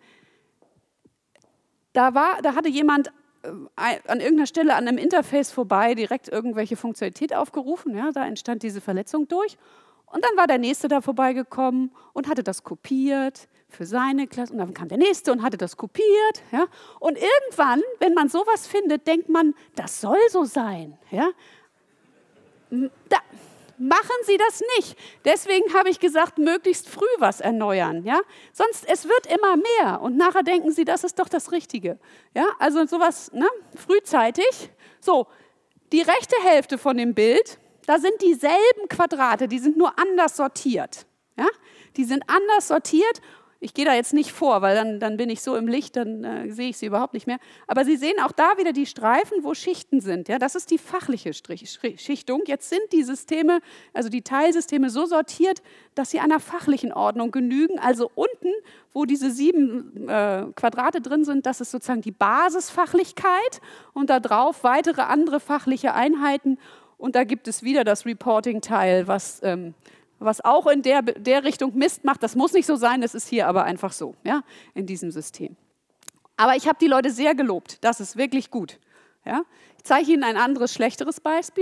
Da, war, da hatte jemand äh, an irgendeiner Stelle an einem Interface vorbei direkt irgendwelche Funktionalität aufgerufen. Ja, da entstand diese Verletzung durch. Und dann war der Nächste da vorbeigekommen und hatte das kopiert für seine Klasse. Und dann kam der Nächste und hatte das kopiert. Ja? Und irgendwann, wenn man sowas findet, denkt man, das soll so sein. Ja? Da, machen Sie das nicht. Deswegen habe ich gesagt, möglichst früh was erneuern. Ja? Sonst, es wird immer mehr. Und nachher denken Sie, das ist doch das Richtige. Ja? Also sowas ne? frühzeitig. So, die rechte Hälfte von dem Bild, da sind dieselben Quadrate, die sind nur anders sortiert. Ja? Die sind anders sortiert. Ich gehe da jetzt nicht vor, weil dann, dann bin ich so im Licht, dann äh, sehe ich sie überhaupt nicht mehr. Aber Sie sehen auch da wieder die Streifen, wo Schichten sind. Ja? Das ist die fachliche Strich, Schichtung. Jetzt sind die Systeme, also die Teilsysteme so sortiert, dass sie einer fachlichen Ordnung genügen. Also unten, wo diese sieben äh, Quadrate drin sind, das ist sozusagen die Basisfachlichkeit. Und da drauf weitere andere fachliche Einheiten. Und da gibt es wieder das Reporting-Teil, was, ähm, was auch in der, der Richtung Mist macht. Das muss nicht so sein, das ist hier aber einfach so, ja, in diesem System. Aber ich habe die Leute sehr gelobt, das ist wirklich gut. Ja. Ich zeige Ihnen ein anderes, schlechteres Beispiel.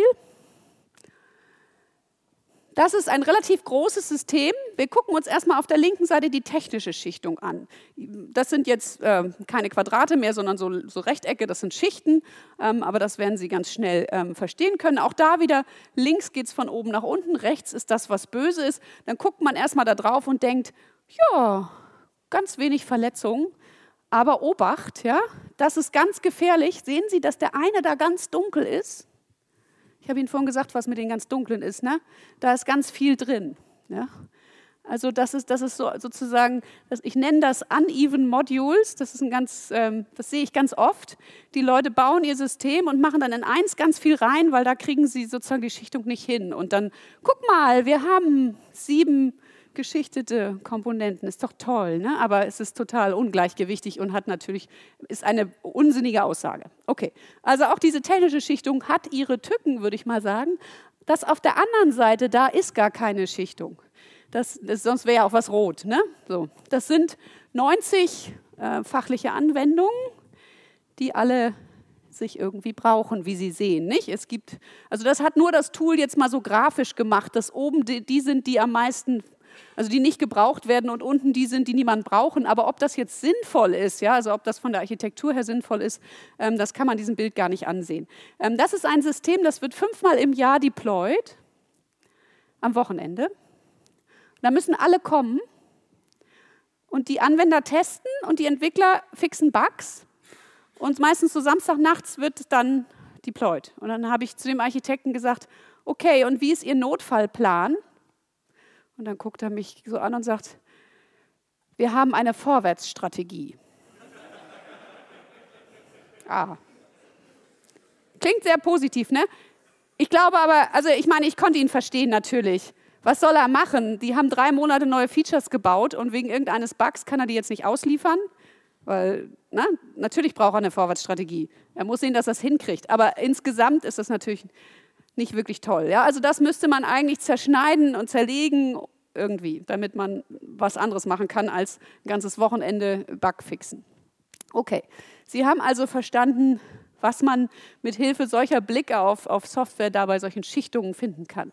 Das ist ein relativ großes System. Wir gucken uns erstmal auf der linken Seite die technische Schichtung an. Das sind jetzt äh, keine Quadrate mehr, sondern so, so Rechtecke, das sind Schichten, ähm, aber das werden Sie ganz schnell ähm, verstehen können. Auch da wieder, links geht es von oben nach unten, rechts ist das, was böse ist. Dann guckt man erstmal da drauf und denkt, ja, ganz wenig Verletzungen, aber Obacht, ja, das ist ganz gefährlich. Sehen Sie, dass der eine da ganz dunkel ist? Ich habe Ihnen vorhin gesagt, was mit den ganz dunklen ist. Ne? Da ist ganz viel drin. Ja? Also das ist, das ist so, sozusagen, das, ich nenne das Uneven Modules. Das ist ein ganz, ähm, das sehe ich ganz oft. Die Leute bauen ihr System und machen dann in eins ganz viel rein, weil da kriegen sie sozusagen die Schichtung nicht hin. Und dann, guck mal, wir haben sieben geschichtete Komponenten, ist doch toll, ne? Aber es ist total ungleichgewichtig und hat natürlich, ist eine unsinnige Aussage. Okay, also auch diese technische Schichtung hat ihre Tücken, würde ich mal sagen. Das auf der anderen Seite, da ist gar keine Schichtung. Das, das, sonst wäre ja auch was rot. Ne? So, das sind neunzig äh, fachliche Anwendungen, die alle sich irgendwie brauchen, wie Sie sehen. Nicht? Es gibt, also das hat nur das Tool jetzt mal so grafisch gemacht, dass oben die, die sind, die am meisten, also die nicht gebraucht werden und unten die sind, die niemand brauchen. Aber ob das jetzt sinnvoll ist, ja, also ob das von der Architektur her sinnvoll ist, ähm, das kann man diesem Bild gar nicht ansehen. Ähm, das ist ein System, das wird fünfmal im Jahr deployed, am Wochenende. Da müssen alle kommen und die Anwender testen und die Entwickler fixen Bugs. Und meistens so Samstagnachts wird dann deployed. Und dann habe ich zu dem Architekten gesagt, okay, und wie ist Ihr Notfallplan? Und dann guckt er mich so an und sagt, wir haben eine Vorwärtsstrategie. Ah. Klingt sehr positiv, ne? Ich glaube aber, also ich meine, ich konnte ihn verstehen natürlich. Was soll er machen? Die haben drei Monate neue Features gebaut und wegen irgendeines Bugs kann er die jetzt nicht ausliefern, weil, na, natürlich braucht er eine Vorwärtsstrategie. Er muss sehen, dass er es hinkriegt, aber insgesamt ist das natürlich nicht wirklich toll. Ja? Also das müsste man eigentlich zerschneiden und zerlegen irgendwie, damit man was anderes machen kann, als ein ganzes Wochenende Bug fixen. Okay, Sie haben also verstanden, was man mit Hilfe solcher Blicke auf, auf Software da bei solchen Schichtungen finden kann.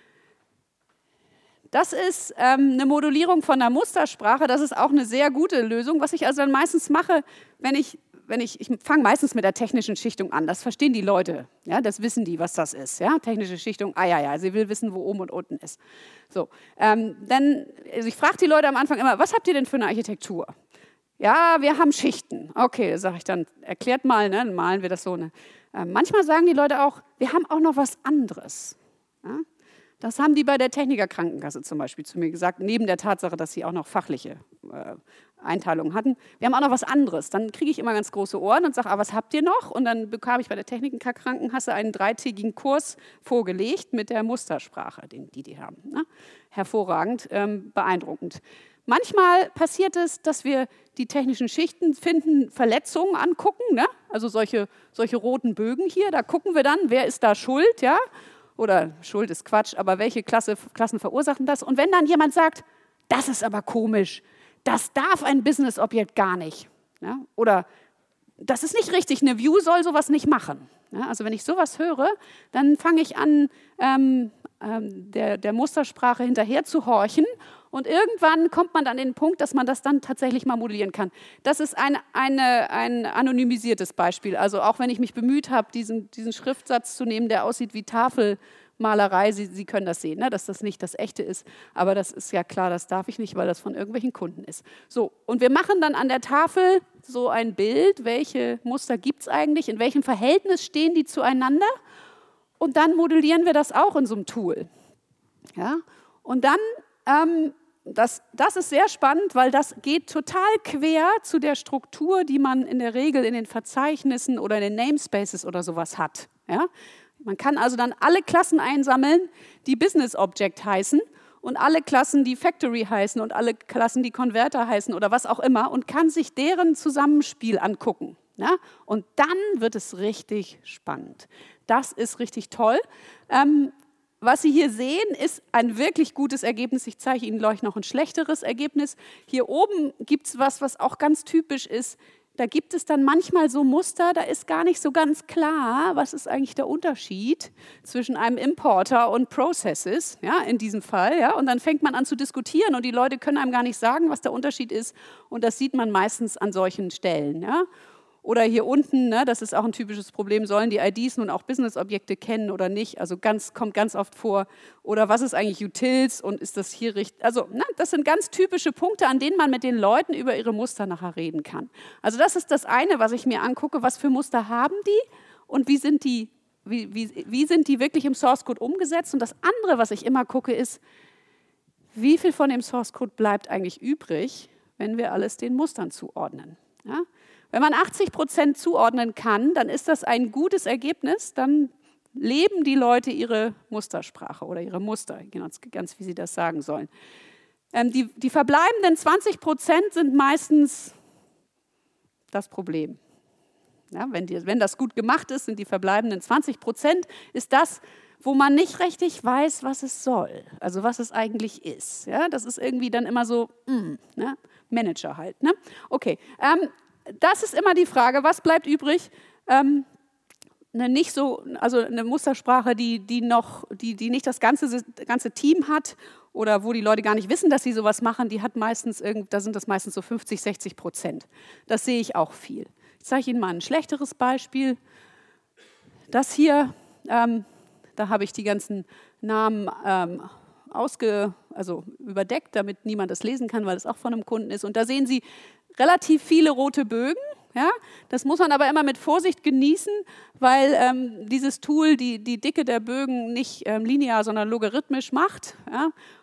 Das ist ähm, eine Modulierung von einer Mustersprache. Das ist auch eine sehr gute Lösung. Was ich also dann meistens mache, wenn ich, wenn ich, ich fange meistens mit der technischen Schichtung an. Das verstehen die Leute. Ja, das wissen die, was das ist. Ja, technische Schichtung, ah ja, ja, sie will wissen, wo oben und unten ist. So, ähm, dann, also ich frage die Leute am Anfang immer, was habt ihr denn für eine Architektur? Ja, wir haben Schichten. Okay, sage ich dann, erklärt mal, ne, dann malen wir das so. Ne. Äh, manchmal sagen die Leute auch, wir haben auch noch was anderes. Ja? Das haben die bei der Technikerkrankenkasse zum Beispiel zu mir gesagt, neben der Tatsache, dass sie auch noch fachliche äh, Einteilungen hatten. Wir haben auch noch was anderes. Dann kriege ich immer ganz große Ohren und sage, ah, was habt ihr noch? Und dann bekam ich bei der Technikerkrankenkasse einen dreitägigen Kurs vorgelegt mit der Mustersprache, den die, die haben. Ne? Hervorragend, ähm, beeindruckend. Manchmal passiert es, dass wir die technischen Schichten finden, Verletzungen angucken, ne? Also solche, solche roten Bögen hier, da gucken wir dann, wer ist da schuld, ja? Oder Schuld ist Quatsch, aber welche Klasse, Klassen verursachen das? Und wenn dann jemand sagt, das ist aber komisch, das darf ein Business-Objekt gar nicht, ja? Oder das ist nicht richtig, eine View soll sowas nicht machen. Ja? Also wenn ich sowas höre, dann fange ich an, ähm, ähm, der, der Mustersprache hinterher zu horchen. Und irgendwann kommt man dann an den Punkt, dass man das dann tatsächlich mal modellieren kann. Das ist ein, eine, ein anonymisiertes Beispiel. Also auch wenn ich mich bemüht habe, diesen, diesen Schriftsatz zu nehmen, der aussieht wie Tafelmalerei, Sie, Sie können das sehen, ne? Dass das nicht das Echte ist. Aber das ist ja klar, das darf ich nicht, weil das von irgendwelchen Kunden ist. So, und wir machen dann an der Tafel so ein Bild, welche Muster gibt es eigentlich, in welchem Verhältnis stehen die zueinander. Und dann modellieren wir das auch in so einem Tool. Ja? Und dann... Ähm, Das, das ist sehr spannend, weil das geht total quer zu der Struktur, die man in der Regel in den Verzeichnissen oder in den Namespaces oder sowas hat. Ja? Man kann also dann alle Klassen einsammeln, die Business Object heißen und alle Klassen, die Factory heißen und alle Klassen, die Converter heißen oder was auch immer und kann sich deren Zusammenspiel angucken. Ja? Und dann wird es richtig spannend. Das ist richtig toll. Ähm, Was Sie hier sehen, ist ein wirklich gutes Ergebnis. Ich zeige Ihnen gleich noch ein schlechteres Ergebnis. Hier oben gibt es was, was auch ganz typisch ist. Da gibt es dann manchmal so Muster, da ist gar nicht so ganz klar, was ist eigentlich der Unterschied zwischen einem Importer und Processes, ja, in diesem Fall. Ja, und dann fängt man an zu diskutieren und die Leute können einem gar nicht sagen, was der Unterschied ist. Und das sieht man meistens an solchen Stellen. Ja. Oder hier unten, ne, das ist auch ein typisches Problem, sollen die I Ds nun auch Business-Objekte kennen oder nicht? Also ganz, kommt ganz oft vor. Oder was ist eigentlich Utils und ist das hier richtig? Also ne, das sind ganz typische Punkte, an denen man mit den Leuten über ihre Muster nachher reden kann. Also das ist das eine, was ich mir angucke, was für Muster haben die und wie sind die, wie, wie, wie sind die wirklich im Source-Code umgesetzt? Und das andere, was ich immer gucke, ist, wie viel von dem Source-Code bleibt eigentlich übrig, wenn wir alles den Mustern zuordnen? Ja? Wenn man achtzig Prozent zuordnen kann, dann ist das ein gutes Ergebnis, dann leben die Leute ihre Mustersprache oder ihre Muster, ganz, ganz wie sie das sagen sollen. Ähm, die, die verbleibenden zwanzig Prozent sind meistens das Problem. Ja, wenn, die, wenn das gut gemacht ist, sind die verbleibenden zwanzig Prozent, ist das, wo man nicht richtig weiß, was es soll, also was es eigentlich ist. Ja, das ist irgendwie dann immer so, mm, ne? Manager halt. Ne? Okay, ähm, das ist immer die Frage, was bleibt übrig? Ähm, eine nicht so, also eine Mustersprache, die, die, noch, die, die nicht das ganze, ganze Team hat oder wo die Leute gar nicht wissen, dass sie sowas machen, die hat meistens, irgend, da sind das meistens so fünfzig, sechzig Prozent. Das sehe ich auch viel. Ich zeige Ihnen mal ein schlechteres Beispiel. Das hier, ähm, da habe ich die ganzen Namen ähm, ausge, also überdeckt, damit niemand das lesen kann, weil es auch von einem Kunden ist. Und da sehen Sie relativ viele rote Bögen. Ja? Das muss man aber immer mit Vorsicht genießen, weil ähm, dieses Tool die, die Dicke der Bögen nicht ähm, linear, sondern logarithmisch macht. Ja?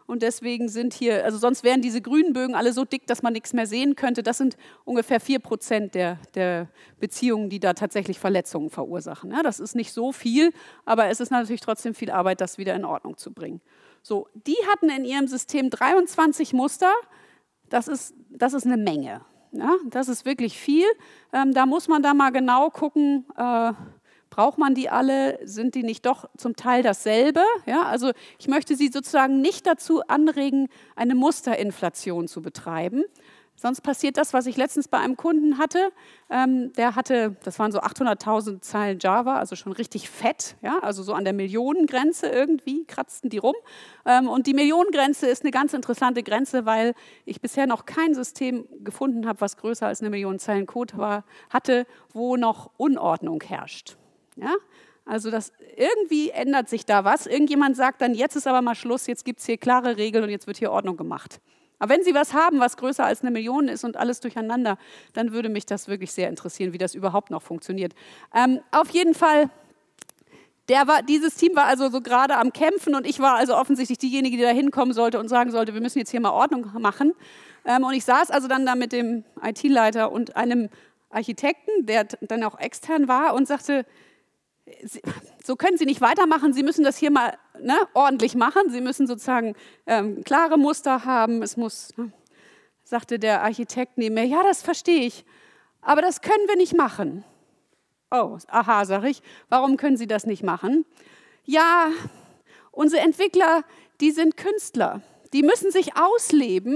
Und deswegen sind hier, also sonst wären diese grünen Bögen alle so dick, dass man nichts mehr sehen könnte. Das sind ungefähr vier Prozent der, der Beziehungen, die da tatsächlich Verletzungen verursachen. Ja, das ist nicht so viel, aber es ist natürlich trotzdem viel Arbeit, das wieder in Ordnung zu bringen. So, die hatten in ihrem System dreiundzwanzig Muster. Das ist, das ist eine Menge. Ja, das ist wirklich viel. Ähm, da muss man da mal genau gucken, äh, braucht man die alle? Sind die nicht doch zum Teil dasselbe? Ja, also ich möchte Sie sozusagen nicht dazu anregen, eine Musterinflation zu betreiben. Sonst passiert das, was ich letztens bei einem Kunden hatte. Ähm, der hatte, das waren so achthunderttausend Zeilen Java, also schon richtig fett, ja, also so an der Millionengrenze irgendwie kratzten die rum. Ähm, und die Millionengrenze ist eine ganz interessante Grenze, weil ich bisher noch kein System gefunden habe, was größer als eine Million Zeilen Code war, hatte, wo noch Unordnung herrscht. Ja? Also das, irgendwie ändert sich da was. Irgendjemand sagt dann, jetzt ist aber mal Schluss, jetzt gibt es hier klare Regeln und jetzt wird hier Ordnung gemacht. Aber wenn Sie was haben, was größer als eine Million ist und alles durcheinander, dann würde mich das wirklich sehr interessieren, wie das überhaupt noch funktioniert. Ähm, auf jeden Fall, der war, dieses Team war also so gerade am Kämpfen und ich war also offensichtlich diejenige, die da hinkommen sollte und sagen sollte, wir müssen jetzt hier mal Ordnung machen. Ähm, und ich saß also dann da mit dem I T-Leiter und einem Architekten, der dann auch extern war und sagte, so können Sie nicht weitermachen, Sie müssen das hier mal ne, ordentlich machen, Sie müssen sozusagen ähm, klare Muster haben, es muss, ne, sagte der Architekt neben mir, ja, das verstehe ich, aber das können wir nicht machen. Oh, aha, sage ich, warum können Sie das nicht machen? Ja, unsere Entwickler, die sind Künstler, die müssen sich ausleben,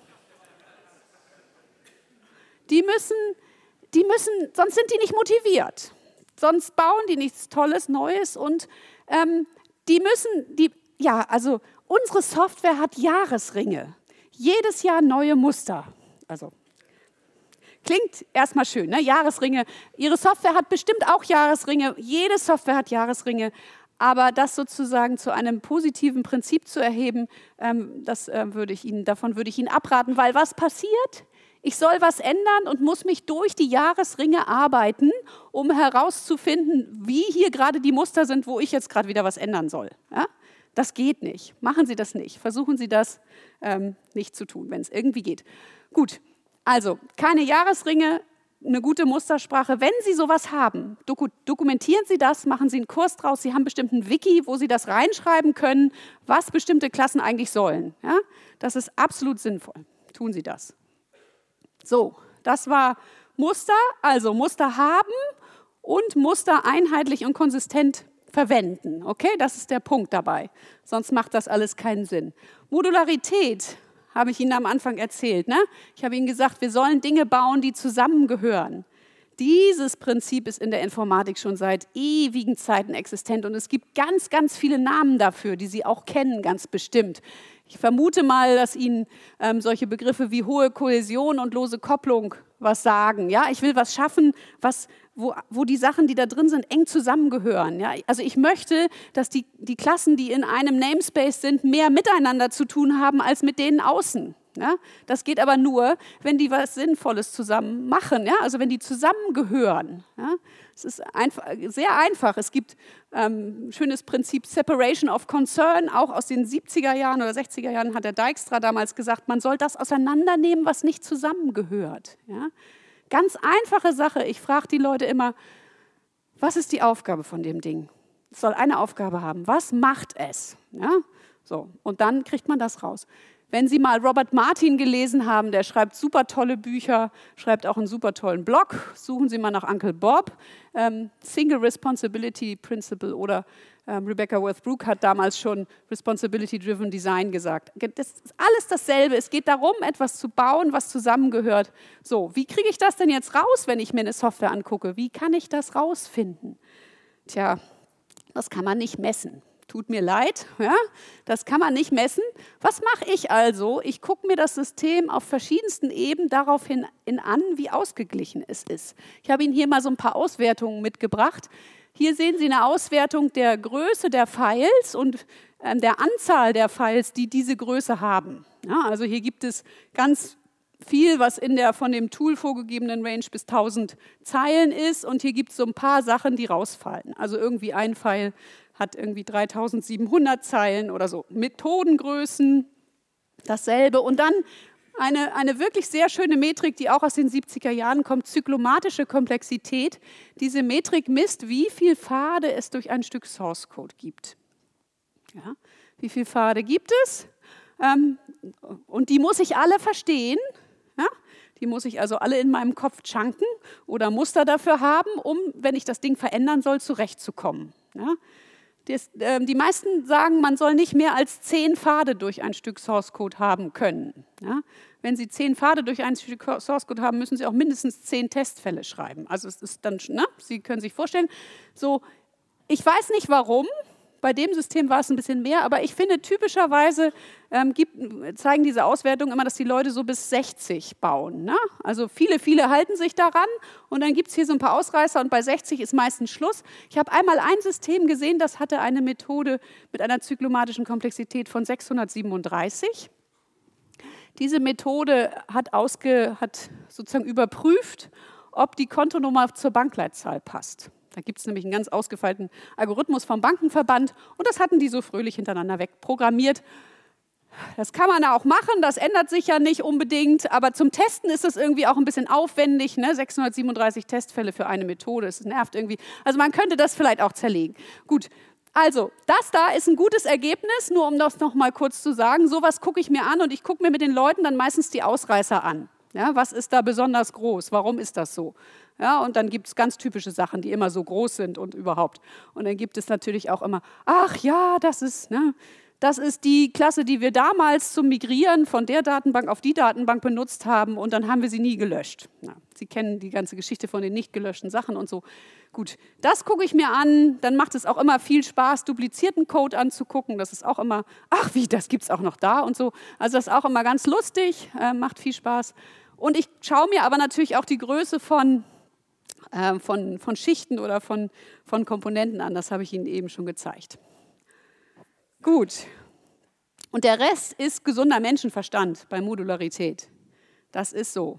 die müssen, die müssen, sonst sind die nicht motiviert. Sonst bauen die nichts Tolles, Neues und ähm, die müssen, die, ja, also unsere Software hat Jahresringe. Jedes Jahr neue Muster. Also klingt erstmal schön, ne? Jahresringe. Ihre Software hat bestimmt auch Jahresringe. Jede Software hat Jahresringe. Aber das sozusagen zu einem positiven Prinzip zu erheben, ähm, das, äh, würde ich Ihnen, davon würde ich Ihnen abraten, weil was passiert? Ich soll was ändern und muss mich durch die Jahresringe arbeiten, um herauszufinden, wie hier gerade die Muster sind, wo ich jetzt gerade wieder was ändern soll. Ja? Das geht nicht. Machen Sie das nicht. Versuchen Sie das ähm, nicht zu tun, wenn es irgendwie geht. Gut, also keine Jahresringe, eine gute Mustersprache. Wenn Sie sowas haben, doku- dokumentieren Sie das, machen Sie einen Kurs draus. Sie haben bestimmt ein Wiki, wo Sie das reinschreiben können, was bestimmte Klassen eigentlich sollen. Ja? Das ist absolut sinnvoll. Tun Sie das. So, das war Muster, also Muster haben und Muster einheitlich und konsistent verwenden. Okay, das ist der Punkt dabei. Sonst macht das alles keinen Sinn. Modularität habe ich Ihnen am Anfang erzählt. Ne? Ich habe Ihnen gesagt, wir sollen Dinge bauen, die zusammengehören. Dieses Prinzip ist in der Informatik schon seit ewigen Zeiten existent und es gibt ganz, ganz viele Namen dafür, die Sie auch kennen, ganz bestimmt. Ich vermute mal, dass Ihnen ähm, solche Begriffe wie hohe Kohäsion und lose Kopplung was sagen. Ja? Ich will was schaffen, was, wo, wo die Sachen, die da drin sind, eng zusammengehören. Ja? Also ich möchte, dass die, die Klassen, die in einem Namespace sind, mehr miteinander zu tun haben als mit denen außen. Ja? Das geht aber nur, wenn die was Sinnvolles zusammen machen, ja? Also wenn die zusammengehören. Ja? Es ist einfach, sehr einfach. Es gibt ähm, ein schönes Prinzip Separation of Concern, auch aus den siebziger Jahren oder sechziger Jahren hat der Dijkstra damals gesagt, man soll das auseinandernehmen, was nicht zusammengehört. Ja? Ganz einfache Sache. Ich frage die Leute immer, was ist die Aufgabe von dem Ding? Es soll eine Aufgabe haben. Was macht es? Ja? So, und dann kriegt man das raus. Wenn Sie mal Robert Martin gelesen haben, der schreibt super tolle Bücher, schreibt auch einen super tollen Blog, suchen Sie mal nach Uncle Bob, ähm, Single Responsibility Principle oder ähm, Rebecca Worth-Brooke hat damals schon Responsibility-Driven Design gesagt. Das ist alles dasselbe, es geht darum, etwas zu bauen, was zusammengehört. So, wie kriege ich das denn jetzt raus, wenn ich mir eine Software angucke? Wie kann ich das rausfinden? Tja, das kann man nicht messen. Tut mir leid, ja, das kann man nicht messen. Was mache ich also? Ich gucke mir das System auf verschiedensten Ebenen daraufhin in an, wie ausgeglichen es ist. Ich habe Ihnen hier mal so ein paar Auswertungen mitgebracht. Hier sehen Sie eine Auswertung der Größe der Files und äh, der Anzahl der Files, die diese Größe haben. Ja, also hier gibt es ganz viel, was in der von dem Tool vorgegebenen Range bis tausend Zeilen ist. Und hier gibt es so ein paar Sachen, die rausfallen. Also irgendwie ein File hat irgendwie dreitausendsiebenhundert Zeilen oder so. Methodengrößen, dasselbe. Und dann eine, eine wirklich sehr schöne Metrik, die auch aus den siebziger Jahren kommt, zyklomatische Komplexität. Diese Metrik misst, wie viele Pfade es durch ein Stück Source Code gibt. Ja, wie viele Pfade gibt es? Ähm, und die muss ich alle verstehen. Ja? Die muss ich also alle in meinem Kopf chunken oder Muster dafür haben, um, wenn ich das Ding verändern soll, zurechtzukommen. Ja? Das, äh, die meisten sagen, man soll nicht mehr als zehn Pfade durch ein Stück Source Code haben können. Ja? Wenn Sie zehn Pfade durch ein Stück Source Code haben, müssen Sie auch mindestens zehn Testfälle schreiben. Also es ist dann, ne? Sie können sich vorstellen, so, ich weiß nicht warum. Bei dem System war es ein bisschen mehr, aber ich finde, typischerweise ähm, gibt, zeigen diese Auswertungen immer, dass die Leute so bis sechzig bauen. Ne? Also viele, viele halten sich daran und dann gibt es hier so ein paar Ausreißer und bei sechzig ist meistens Schluss. Ich habe einmal ein System gesehen, das hatte eine Methode mit einer zyklomatischen Komplexität von sechshundertsiebenunddreißig. Diese Methode hat, ausge, hat sozusagen überprüft, ob die Kontonummer zur Bankleitzahl passt. Da gibt es nämlich einen ganz ausgefeilten Algorithmus vom Bankenverband und das hatten die so fröhlich hintereinander wegprogrammiert. Das kann man auch machen, das ändert sich ja nicht unbedingt, aber zum Testen ist das irgendwie auch ein bisschen aufwendig, ne? sechshundertsiebenunddreißig Testfälle für eine Methode, es nervt irgendwie. Also man könnte das vielleicht auch zerlegen. Gut, also das da ist ein gutes Ergebnis, nur um das noch mal kurz zu sagen. Sowas gucke ich mir an und ich gucke mir mit den Leuten dann meistens die Ausreißer an. Ja, was ist da besonders groß? Warum ist das so? Ja, und dann gibt es ganz typische Sachen, die immer so groß sind und überhaupt. Und dann gibt es natürlich auch immer, ach ja, das ist, ne, das ist die Klasse, die wir damals zum Migrieren von der Datenbank auf die Datenbank benutzt haben und dann haben wir sie nie gelöscht. Ja, Sie kennen die ganze Geschichte von den nicht gelöschten Sachen und so. Gut, das gucke ich mir an, dann macht es auch immer viel Spaß, duplizierten Code anzugucken. Das ist auch immer, ach wie, das gibt es auch noch da und so. Also das ist auch immer ganz lustig, äh, macht viel Spaß. Und ich schaue mir aber natürlich auch die Größe von Von, von Schichten oder von, von Komponenten an. Das habe ich Ihnen eben schon gezeigt. Gut. Und der Rest ist gesunder Menschenverstand bei Modularität. Das ist so.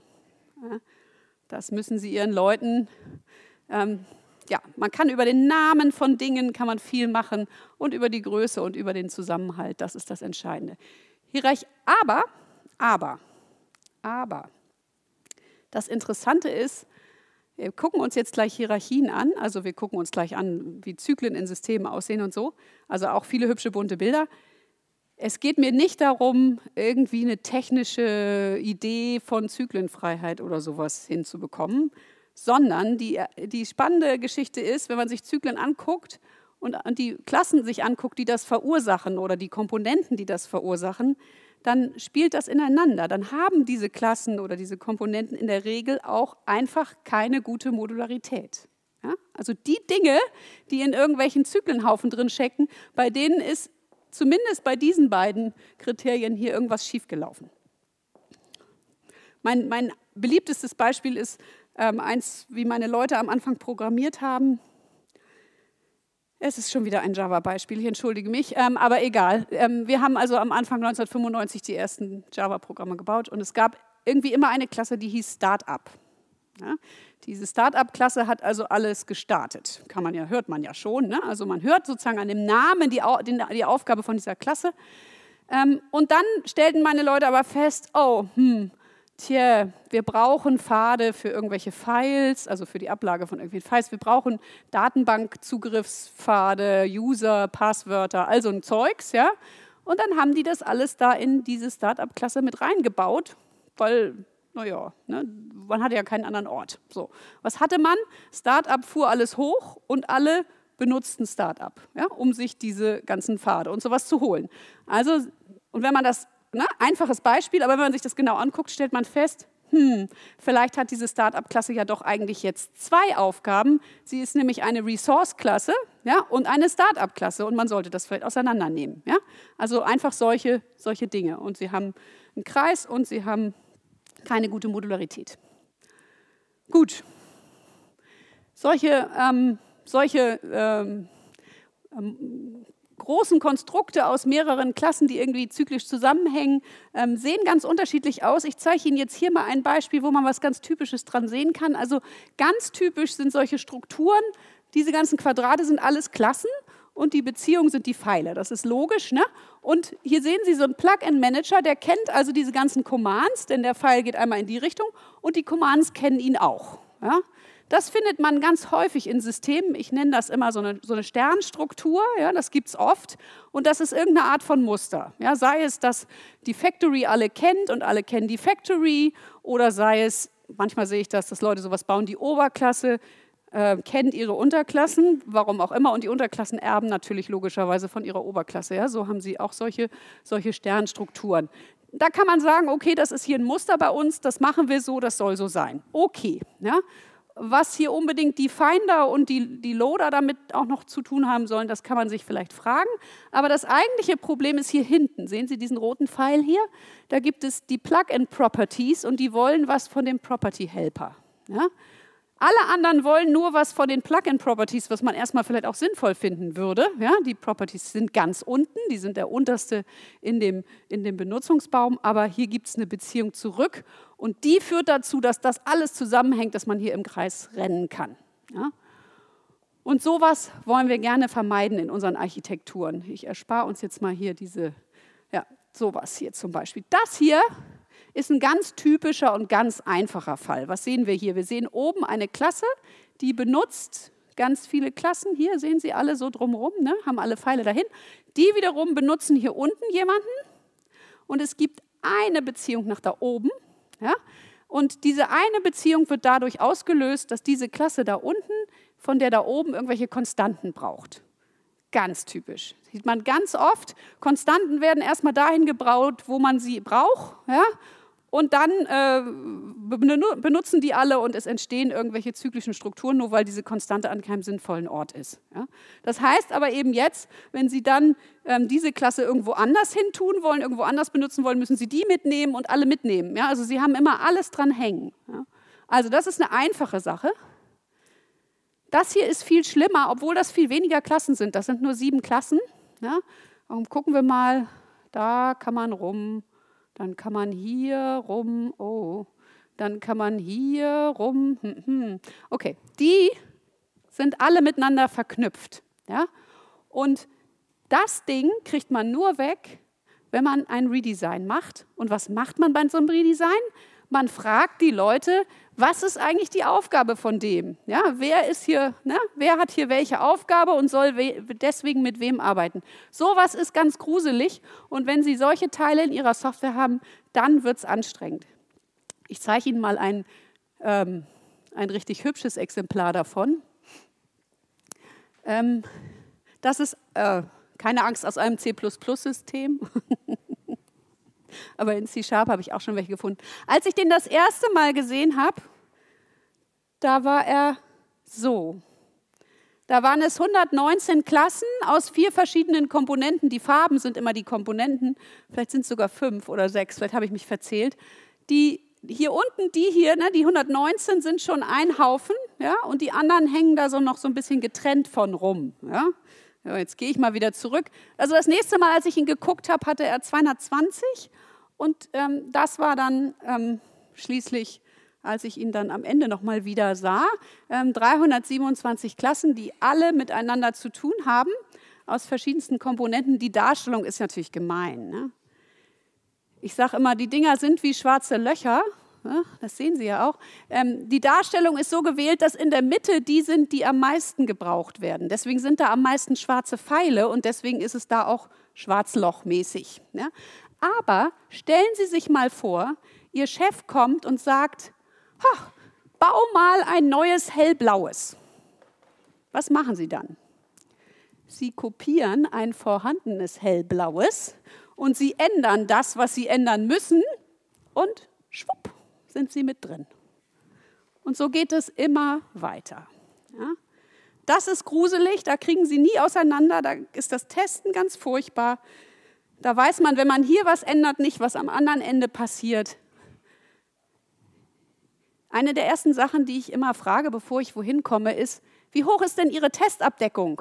Das müssen Sie Ihren Leuten, ähm, ja, man kann über den Namen von Dingen kann man viel machen und über die Größe und über den Zusammenhalt. Das ist das Entscheidende. Hierarchie, aber, aber, aber, das Interessante ist, wir gucken uns jetzt gleich Hierarchien an, also wir gucken uns gleich an, wie Zyklen in Systemen aussehen und so. Also auch viele hübsche, bunte Bilder. Es geht mir nicht darum, irgendwie eine technische Idee von Zyklenfreiheit oder sowas hinzubekommen, sondern die, die spannende Geschichte ist, wenn man sich Zyklen anguckt und die Klassen sich anguckt, die das verursachen oder die Komponenten, die das verursachen, dann spielt das ineinander. Dann haben diese Klassen oder diese Komponenten in der Regel auch einfach keine gute Modularität. Ja? Also die Dinge, die in irgendwelchen Zyklenhaufen drin stecken, bei denen ist zumindest bei diesen beiden Kriterien hier irgendwas schiefgelaufen. Mein, mein beliebtestes Beispiel ist ähm, eins, wie meine Leute am Anfang programmiert haben. Es ist schon wieder ein Java-Beispiel, ich entschuldige mich, ähm, aber egal. Ähm, wir haben also am Anfang neunzehnhundertfünfundneunzig die ersten Java-Programme gebaut und es gab irgendwie immer eine Klasse, die hieß Startup. Ja? Diese Startup-Klasse hat also alles gestartet. Kann man ja, hört man ja schon. Ne? Also man hört sozusagen an dem Namen die, die, die Aufgabe von dieser Klasse. Ähm, und dann stellten meine Leute aber fest, oh, hm, Tja, wir brauchen Pfade für irgendwelche Files, also für die Ablage von irgendwelchen Files. Wir brauchen Datenbankzugriffspfade, User, Passwörter, also ein Zeugs, ja. Und dann haben die das alles da in diese Startup-Klasse mit reingebaut, weil, naja, ne, man hatte ja keinen anderen Ort. So, was hatte man? Startup fuhr alles hoch und alle benutzten Startup, ja, um sich diese ganzen Pfade und sowas zu holen. Also, und wenn man das Ne, einfaches Beispiel, aber wenn man sich das genau anguckt, stellt man fest, hm, vielleicht hat diese Startup-Klasse ja doch eigentlich jetzt zwei Aufgaben. Sie ist nämlich eine Resource-Klasse, ja, und eine Startup-Klasse und man sollte das vielleicht auseinandernehmen. Ja? Also einfach solche, solche Dinge. Und sie haben einen Kreis und sie haben keine gute Modularität. Gut. Solche, ähm, solche ähm, ähm, großen Konstrukte aus mehreren Klassen, die irgendwie zyklisch zusammenhängen, ähm, sehen ganz unterschiedlich aus. Ich zeige Ihnen jetzt hier mal ein Beispiel, wo man was ganz Typisches dran sehen kann. Also ganz typisch sind solche Strukturen. Diese ganzen Quadrate sind alles Klassen und die Beziehung sind die Pfeile. Das ist logisch, ne? Und hier sehen Sie so einen Plugin-Manager, der kennt also diese ganzen Commands, denn der Pfeil geht einmal in die Richtung und die Commands kennen ihn auch. Ja? Das findet man ganz häufig in Systemen. Ich nenne das immer so eine, so eine Sternstruktur, ja? Das gibt es oft. Und das ist irgendeine Art von Muster. Ja? Sei es, dass die Factory alle kennt und alle kennen die Factory, oder sei es, manchmal sehe ich das, dass Leute sowas bauen, die Oberklasse äh, kennt ihre Unterklassen, warum auch immer, und die Unterklassen erben natürlich logischerweise von ihrer Oberklasse. Ja? So haben sie auch solche, solche Sternstrukturen. Da kann man sagen, okay, das ist hier ein Muster bei uns, das machen wir so, das soll so sein. Okay, ja? Was hier unbedingt die Finder und die, die Loader damit auch noch zu tun haben sollen, das kann man sich vielleicht fragen. Aber das eigentliche Problem ist hier hinten. Sehen Sie diesen roten Pfeil hier? Da gibt es die Plugin-Properties und die wollen was von dem Property-Helper. Ja? Alle anderen wollen nur was von den Plugin-Properties, was man erstmal vielleicht auch sinnvoll finden würde. Ja, die Properties sind ganz unten, die sind der unterste in dem, in dem Benutzungsbaum, aber hier gibt es eine Beziehung zurück und die führt dazu, dass das alles zusammenhängt, dass man hier im Kreis rennen kann. Ja? Und sowas wollen wir gerne vermeiden in unseren Architekturen. Ich erspare uns jetzt mal hier diese, ja, sowas hier zum Beispiel. Das hier ist ein ganz typischer und ganz einfacher Fall. Was sehen wir hier? Wir sehen oben eine Klasse, die benutzt ganz viele Klassen. Hier sehen Sie alle so drumherum, ne? Haben alle Pfeile dahin. Die wiederum benutzen hier unten jemanden. Und es gibt eine Beziehung nach da oben. Ja? Und diese eine Beziehung wird dadurch ausgelöst, dass diese Klasse da unten von der da oben irgendwelche Konstanten braucht. Ganz typisch. Sieht man ganz oft. Konstanten werden erstmal dahin gebaut, wo man sie braucht. Ja? Und dann äh, benutzen die alle und es entstehen irgendwelche zyklischen Strukturen, nur weil diese Konstante an keinem sinnvollen Ort ist. Ja? Das heißt aber eben jetzt, wenn Sie dann ähm, diese Klasse irgendwo anders hin tun wollen, irgendwo anders benutzen wollen, müssen Sie die mitnehmen und alle mitnehmen. Ja? Also Sie haben immer alles dran hängen. Ja? Also das ist eine einfache Sache. Das hier ist viel schlimmer, obwohl das viel weniger Klassen sind. Das sind nur sieben Klassen. Ja? Und gucken wir mal, da kann man rum. Dann kann man hier rum, oh, dann kann man hier rum, hm, hm. Okay, die sind alle miteinander verknüpft. Ja? Und das Ding kriegt man nur weg, wenn man ein Redesign macht. Und was macht man bei so einem Redesign? Man fragt die Leute, was ist eigentlich die Aufgabe von dem? Ja, wer ist hier, ne? Wer hat hier welche Aufgabe und soll deswegen mit wem arbeiten? Sowas ist ganz gruselig und wenn Sie solche Teile in Ihrer Software haben, dann wird es anstrengend. Ich zeige Ihnen mal ein, ähm, ein richtig hübsches Exemplar davon. Ähm, das ist, äh, keine Angst, aus einem C Plus Plus System. Aber in C-Sharp habe ich auch schon welche gefunden. Als ich den das erste Mal gesehen habe, da war er so. Da waren es hundertneunzehn Klassen aus vier verschiedenen Komponenten. Die Farben sind immer die Komponenten. Vielleicht sind es sogar fünf oder sechs, vielleicht habe ich mich verzählt. Die hier unten, die hier, ne, die hundertneunzehn sind schon ein Haufen, ja, und die anderen hängen da so noch so ein bisschen getrennt von rum. Ja. Ja, jetzt gehe ich mal wieder zurück. Also das nächste Mal, als ich ihn geguckt habe, hatte er zweihundertzwanzig und ähm, das war dann ähm, schließlich, als ich ihn dann am Ende nochmal wieder sah, ähm, dreihundertsiebenundzwanzig Klassen, die alle miteinander zu tun haben, aus verschiedensten Komponenten. Die Darstellung ist natürlich gemein, ne? Ich sage immer, die Dinger sind wie schwarze Löcher, ja, das sehen Sie ja auch. Ähm, die Darstellung ist so gewählt, dass in der Mitte die sind, die am meisten gebraucht werden. Deswegen sind da am meisten schwarze Pfeile und deswegen ist es da auch schwarzlochmäßig. Ja. Aber stellen Sie sich mal vor, Ihr Chef kommt und sagt, bau mal ein neues hellblaues. Was machen Sie dann? Sie kopieren ein vorhandenes hellblaues und Sie ändern das, was Sie ändern müssen und schwupp, sind Sie mit drin. Und so geht es immer weiter. Ja? Das ist gruselig, da kriegen Sie nie auseinander, da ist das Testen ganz furchtbar. Da weiß man, wenn man hier was ändert, nicht, was am anderen Ende passiert. Eine der ersten Sachen, die ich immer frage, bevor ich wohin komme, ist, wie hoch ist denn Ihre Testabdeckung?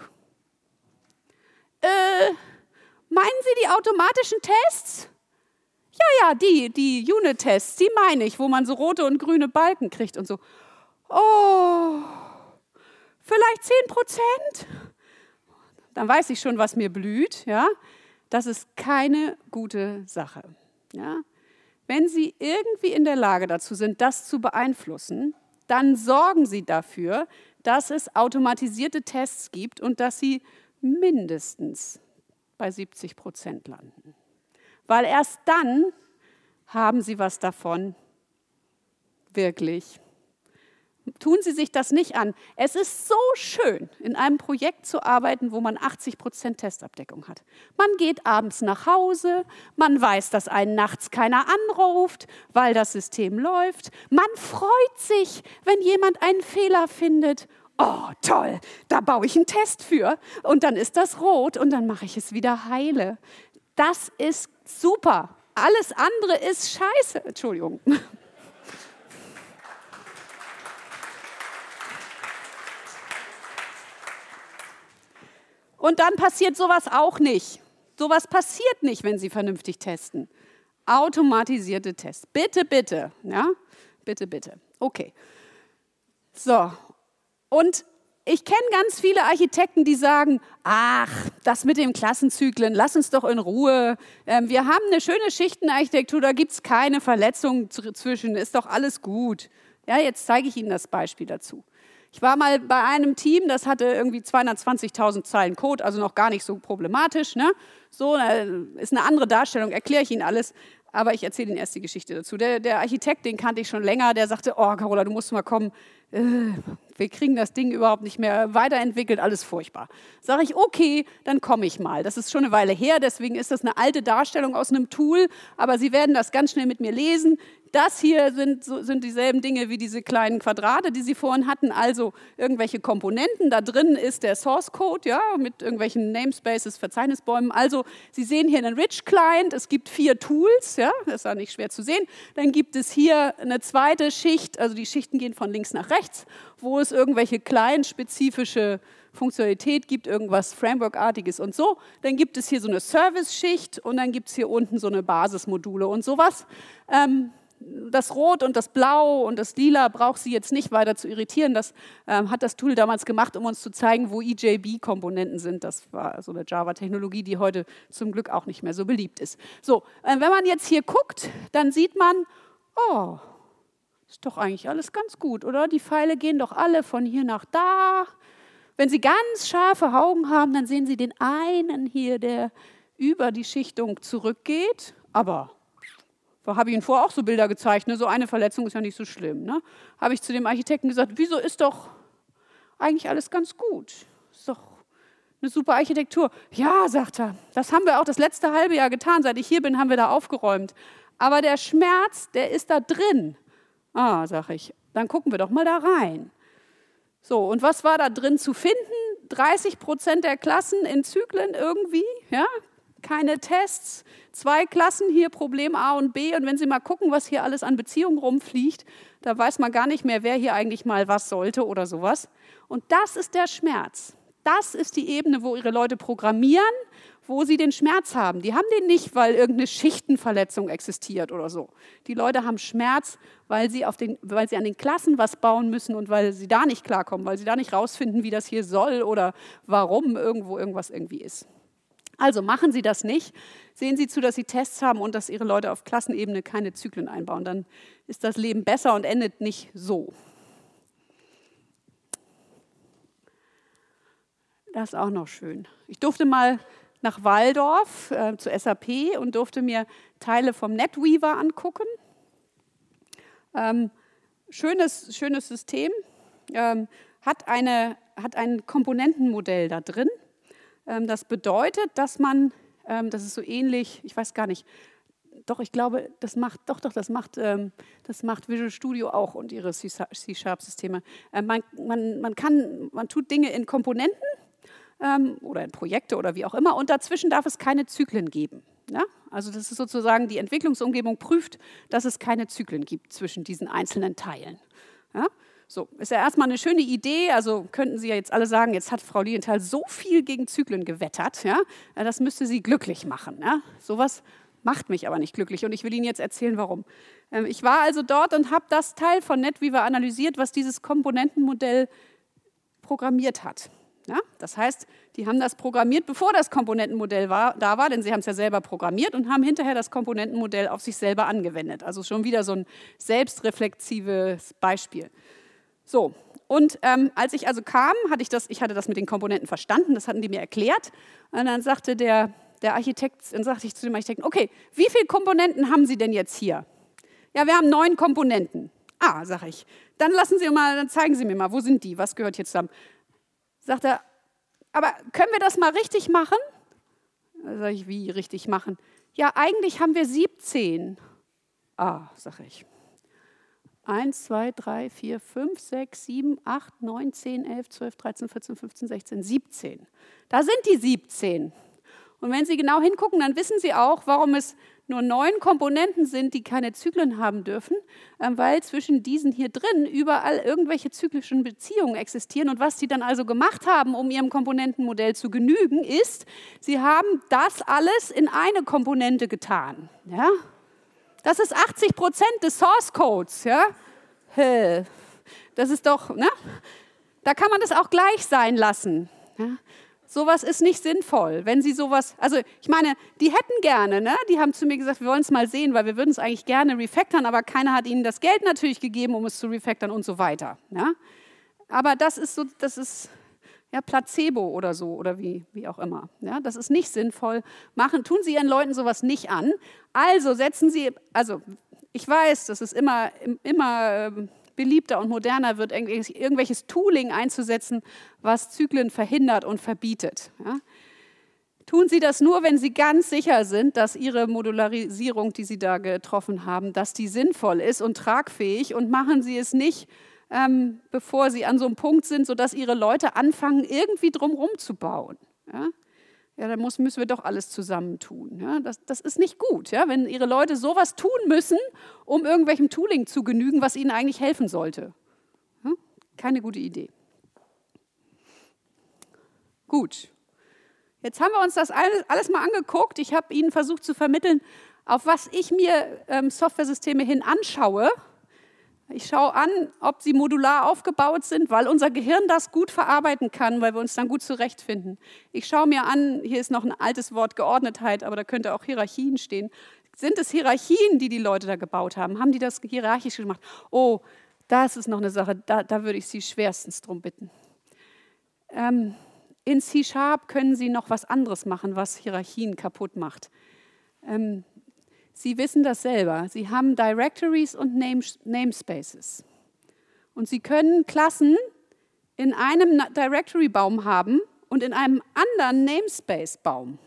Äh, meinen Sie die automatischen Tests? Ja, ja, die, die Unit-Tests, die meine ich, wo man so rote und grüne Balken kriegt und so. Oh, vielleicht zehn Prozent? dann weiß ich schon, was mir blüht. Ja? Das ist keine gute Sache. Ja? Wenn Sie irgendwie in der Lage dazu sind, das zu beeinflussen, dann sorgen Sie dafür, dass es automatisierte Tests gibt und dass sie mindestens bei siebzig Prozent landen. Weil erst dann haben Sie was davon, wirklich. Tun Sie sich das nicht an. Es ist so schön, in einem Projekt zu arbeiten, wo man achtzig Prozent Testabdeckung hat. Man geht abends nach Hause, man weiß, dass einen nachts keiner anruft, weil das System läuft. Man freut sich, wenn jemand einen Fehler findet. Oh, toll, da baue ich einen Test für und dann ist das rot und dann mache ich es wieder heile. Das ist super. Alles andere ist scheiße. Entschuldigung. Und dann passiert sowas auch nicht. Sowas passiert nicht, wenn Sie vernünftig testen. Automatisierte Tests. Bitte, bitte. Ja? Bitte, bitte. Okay. So. Und ich kenne ganz viele Architekten, die sagen, ach, das mit den Klassenzyklen, lass uns doch in Ruhe. Ähm, wir haben eine schöne Schichtenarchitektur, da gibt es keine Verletzungen zwischen, ist doch alles gut. Ja, jetzt zeige ich Ihnen das Beispiel dazu. Ich war mal bei einem Team, das hatte irgendwie zweihundertzwanzigtausend Zeilen Code, also noch gar nicht so problematisch. Ne? So ist eine andere Darstellung, erkläre ich Ihnen alles, aber ich erzähle Ihnen erst die Geschichte dazu. Der, der Architekt, den kannte ich schon länger, der sagte, oh Carola, du musst mal kommen, äh, wir kriegen das Ding überhaupt nicht mehr weiterentwickelt, alles furchtbar. Sage ich, okay, dann komme ich mal. Das ist schon eine Weile her, deswegen ist das eine alte Darstellung aus einem Tool, aber Sie werden das ganz schnell mit mir lesen. Das hier sind, so, sind dieselben Dinge wie diese kleinen Quadrate, die Sie vorhin hatten, also irgendwelche Komponenten. Da drin ist der Source Code, ja, mit irgendwelchen Namespaces, Verzeichnisbäumen. Also Sie sehen hier einen Rich Client, es gibt vier Tools, ja, das ist ja nicht schwer zu sehen. Dann gibt es hier eine zweite Schicht, also die Schichten gehen von links nach rechts, wo es irgendwelche client-spezifische Funktionalität gibt, irgendwas Framework-artiges und so. Dann gibt es hier so eine Service-Schicht und dann gibt es hier unten so eine Basismodule und sowas. Ähm, Das Rot und das Blau und das Lila braucht Sie jetzt nicht weiter zu irritieren. Das ähm, hat das Tool damals gemacht, um uns zu zeigen, wo E J B-Komponenten sind. Das war so eine Java-Technologie, die heute zum Glück auch nicht mehr so beliebt ist. So, äh, wenn man jetzt hier guckt, dann sieht man, oh, ist doch eigentlich alles ganz gut, oder? Die Pfeile gehen doch alle von hier nach da. Wenn Sie ganz scharfe Augen haben, dann sehen Sie den einen hier, der über die Schichtung zurückgeht, aber da habe ich Ihnen vorher auch so Bilder gezeigt, ne? So eine Verletzung ist ja nicht so schlimm. Ne? Habe ich zu dem Architekten gesagt, wieso ist doch eigentlich alles ganz gut? Ist doch eine super Architektur. Ja, sagt er, das haben wir auch das letzte halbe Jahr getan. Seit ich hier bin, haben wir da aufgeräumt. Aber der Schmerz, der ist da drin. Ah, sage ich, dann gucken wir doch mal da rein. So, und was war da drin zu finden? dreißig Prozent der Klassen in Zyklen irgendwie, ja? Keine Tests, zwei Klassen hier, Problem A und B. Und wenn Sie mal gucken, was hier alles an Beziehungen rumfliegt, da weiß man gar nicht mehr, wer hier eigentlich mal was sollte oder sowas. Und das ist der Schmerz. Das ist die Ebene, wo Ihre Leute programmieren, wo sie den Schmerz haben. Die haben den nicht, weil irgendeine Schichtenverletzung existiert oder so. Die Leute haben Schmerz, weil sie, auf den, weil sie an den Klassen was bauen müssen und weil sie da nicht klarkommen, weil sie da nicht rausfinden, wie das hier soll oder warum irgendwo irgendwas irgendwie ist. Also machen Sie das nicht. Sehen Sie zu, dass Sie Tests haben und dass Ihre Leute auf Klassenebene keine Zyklen einbauen. Dann ist das Leben besser und endet nicht so. Das ist auch noch schön. Ich durfte mal nach Walldorf äh, zu S A P und durfte mir Teile vom NetWeaver angucken. Ähm, schönes, schönes System. Ähm, hat, eine, hat ein Komponentenmodell da drin. Das bedeutet, dass man, das ist so ähnlich, ich weiß gar nicht, doch, ich glaube, das macht, doch, doch, das macht, das macht Visual Studio auch und ihre C-Sharp-Systeme. Man, man, man kann, man tut Dinge in Komponenten oder in Projekte oder wie auch immer und dazwischen darf es keine Zyklen geben. Ja? Also das ist sozusagen, die Entwicklungsumgebung prüft, dass es keine Zyklen gibt zwischen diesen einzelnen Teilen. Ja? So, ist ja erstmal eine schöne Idee, also könnten Sie ja jetzt alle sagen, jetzt hat Frau Lilienthal so viel gegen Zyklen gewettert, ja, das müsste sie glücklich machen. Ja. Sowas macht mich aber nicht glücklich und ich will Ihnen jetzt erzählen, warum. Ich war also dort und habe das Teil von NetWeaver analysiert, was dieses Komponentenmodell programmiert hat. Ja? Das heißt, die haben das programmiert, bevor das Komponentenmodell war, da war, denn sie haben es ja selber programmiert und haben hinterher das Komponentenmodell auf sich selber angewendet. Also schon wieder so ein selbstreflexives Beispiel. So, und ähm, als ich also kam, hatte ich das, ich hatte das mit den Komponenten verstanden, das hatten die mir erklärt. Und dann sagte der, der Architekt, dann sagte ich zu dem Architekten, okay, wie viele Komponenten haben Sie denn jetzt hier? Ja, wir haben neun Komponenten. Ah, sage ich, dann lassen Sie mal, dann zeigen Sie mir mal, wo sind die, was gehört hier zusammen? Sagt er, aber können wir das mal richtig machen? Da sage ich, wie richtig machen? Ja, eigentlich haben wir siebzehn. Ah, sage ich. eins, zwei, drei, vier, fünf, sechs, sieben, acht, neun, zehn, elf, zwölf, dreizehn, vierzehn, fünfzehn, sechzehn, siebzehn. Da sind die siebzehn. Und wenn Sie genau hingucken, dann wissen Sie auch, warum es nur neun Komponenten sind, die keine Zyklen haben dürfen, weil zwischen diesen hier drin überall irgendwelche zyklischen Beziehungen existieren. Und was die dann also gemacht haben, um ihrem Komponentenmodell zu genügen, ist, sie haben das alles in eine Komponente getan. Ja? Das ist achtzig Prozent des Source Codes. Ja? Das ist doch, ne? Da kann man das auch gleich sein lassen. Ja? Sowas ist nicht sinnvoll, wenn Sie sowas, also ich meine, die hätten gerne, ne? Die haben zu mir gesagt, wir wollen es mal sehen, weil wir würden es eigentlich gerne refactoren, aber keiner hat ihnen das Geld natürlich gegeben, um es zu refactoren und so weiter. Ja? Aber das ist so, das ist ja Placebo oder so oder wie, wie auch immer. Ja? Das ist nicht sinnvoll. Machen, tun Sie Ihren Leuten sowas nicht an. Also setzen Sie, also ich weiß, das ist immer, immer beliebter und moderner wird, irgendwelches Tooling einzusetzen, was Zyklen verhindert und verbietet. Ja? Tun Sie das nur, wenn Sie ganz sicher sind, dass Ihre Modularisierung, die Sie da getroffen haben, dass die sinnvoll ist und tragfähig, und machen Sie es nicht, ähm, bevor Sie an so einem Punkt sind, sodass Ihre Leute anfangen, irgendwie drumherum zu bauen. Ja? Ja, dann muss, müssen wir doch alles zusammen tun. Ja, das, das ist nicht gut, ja, wenn Ihre Leute sowas tun müssen, um irgendwelchem Tooling zu genügen, was ihnen eigentlich helfen sollte. Ja, keine gute Idee. Gut, jetzt haben wir uns das alles, alles mal angeguckt. Ich habe Ihnen versucht zu vermitteln, auf was ich mir ähm, Softwaresysteme hin anschaue. Ich schaue an, ob sie modular aufgebaut sind, weil unser Gehirn das gut verarbeiten kann, weil wir uns dann gut zurechtfinden. Ich schaue mir an, hier ist noch ein altes Wort, Geordnetheit, aber da könnte auch Hierarchien stehen. Sind es Hierarchien, die die Leute da gebaut haben? Haben die das hierarchisch gemacht? Oh, das ist noch eine Sache, da, da würde ich Sie schwerstens drum bitten. Ähm, in C Sharp können Sie noch was anderes machen, was Hierarchien kaputt macht. Ähm, Sie wissen das selber. Sie haben Directories und Namespaces. Und Sie können Klassen in einem Directory-Baum haben und in einem anderen Namespace-Baum.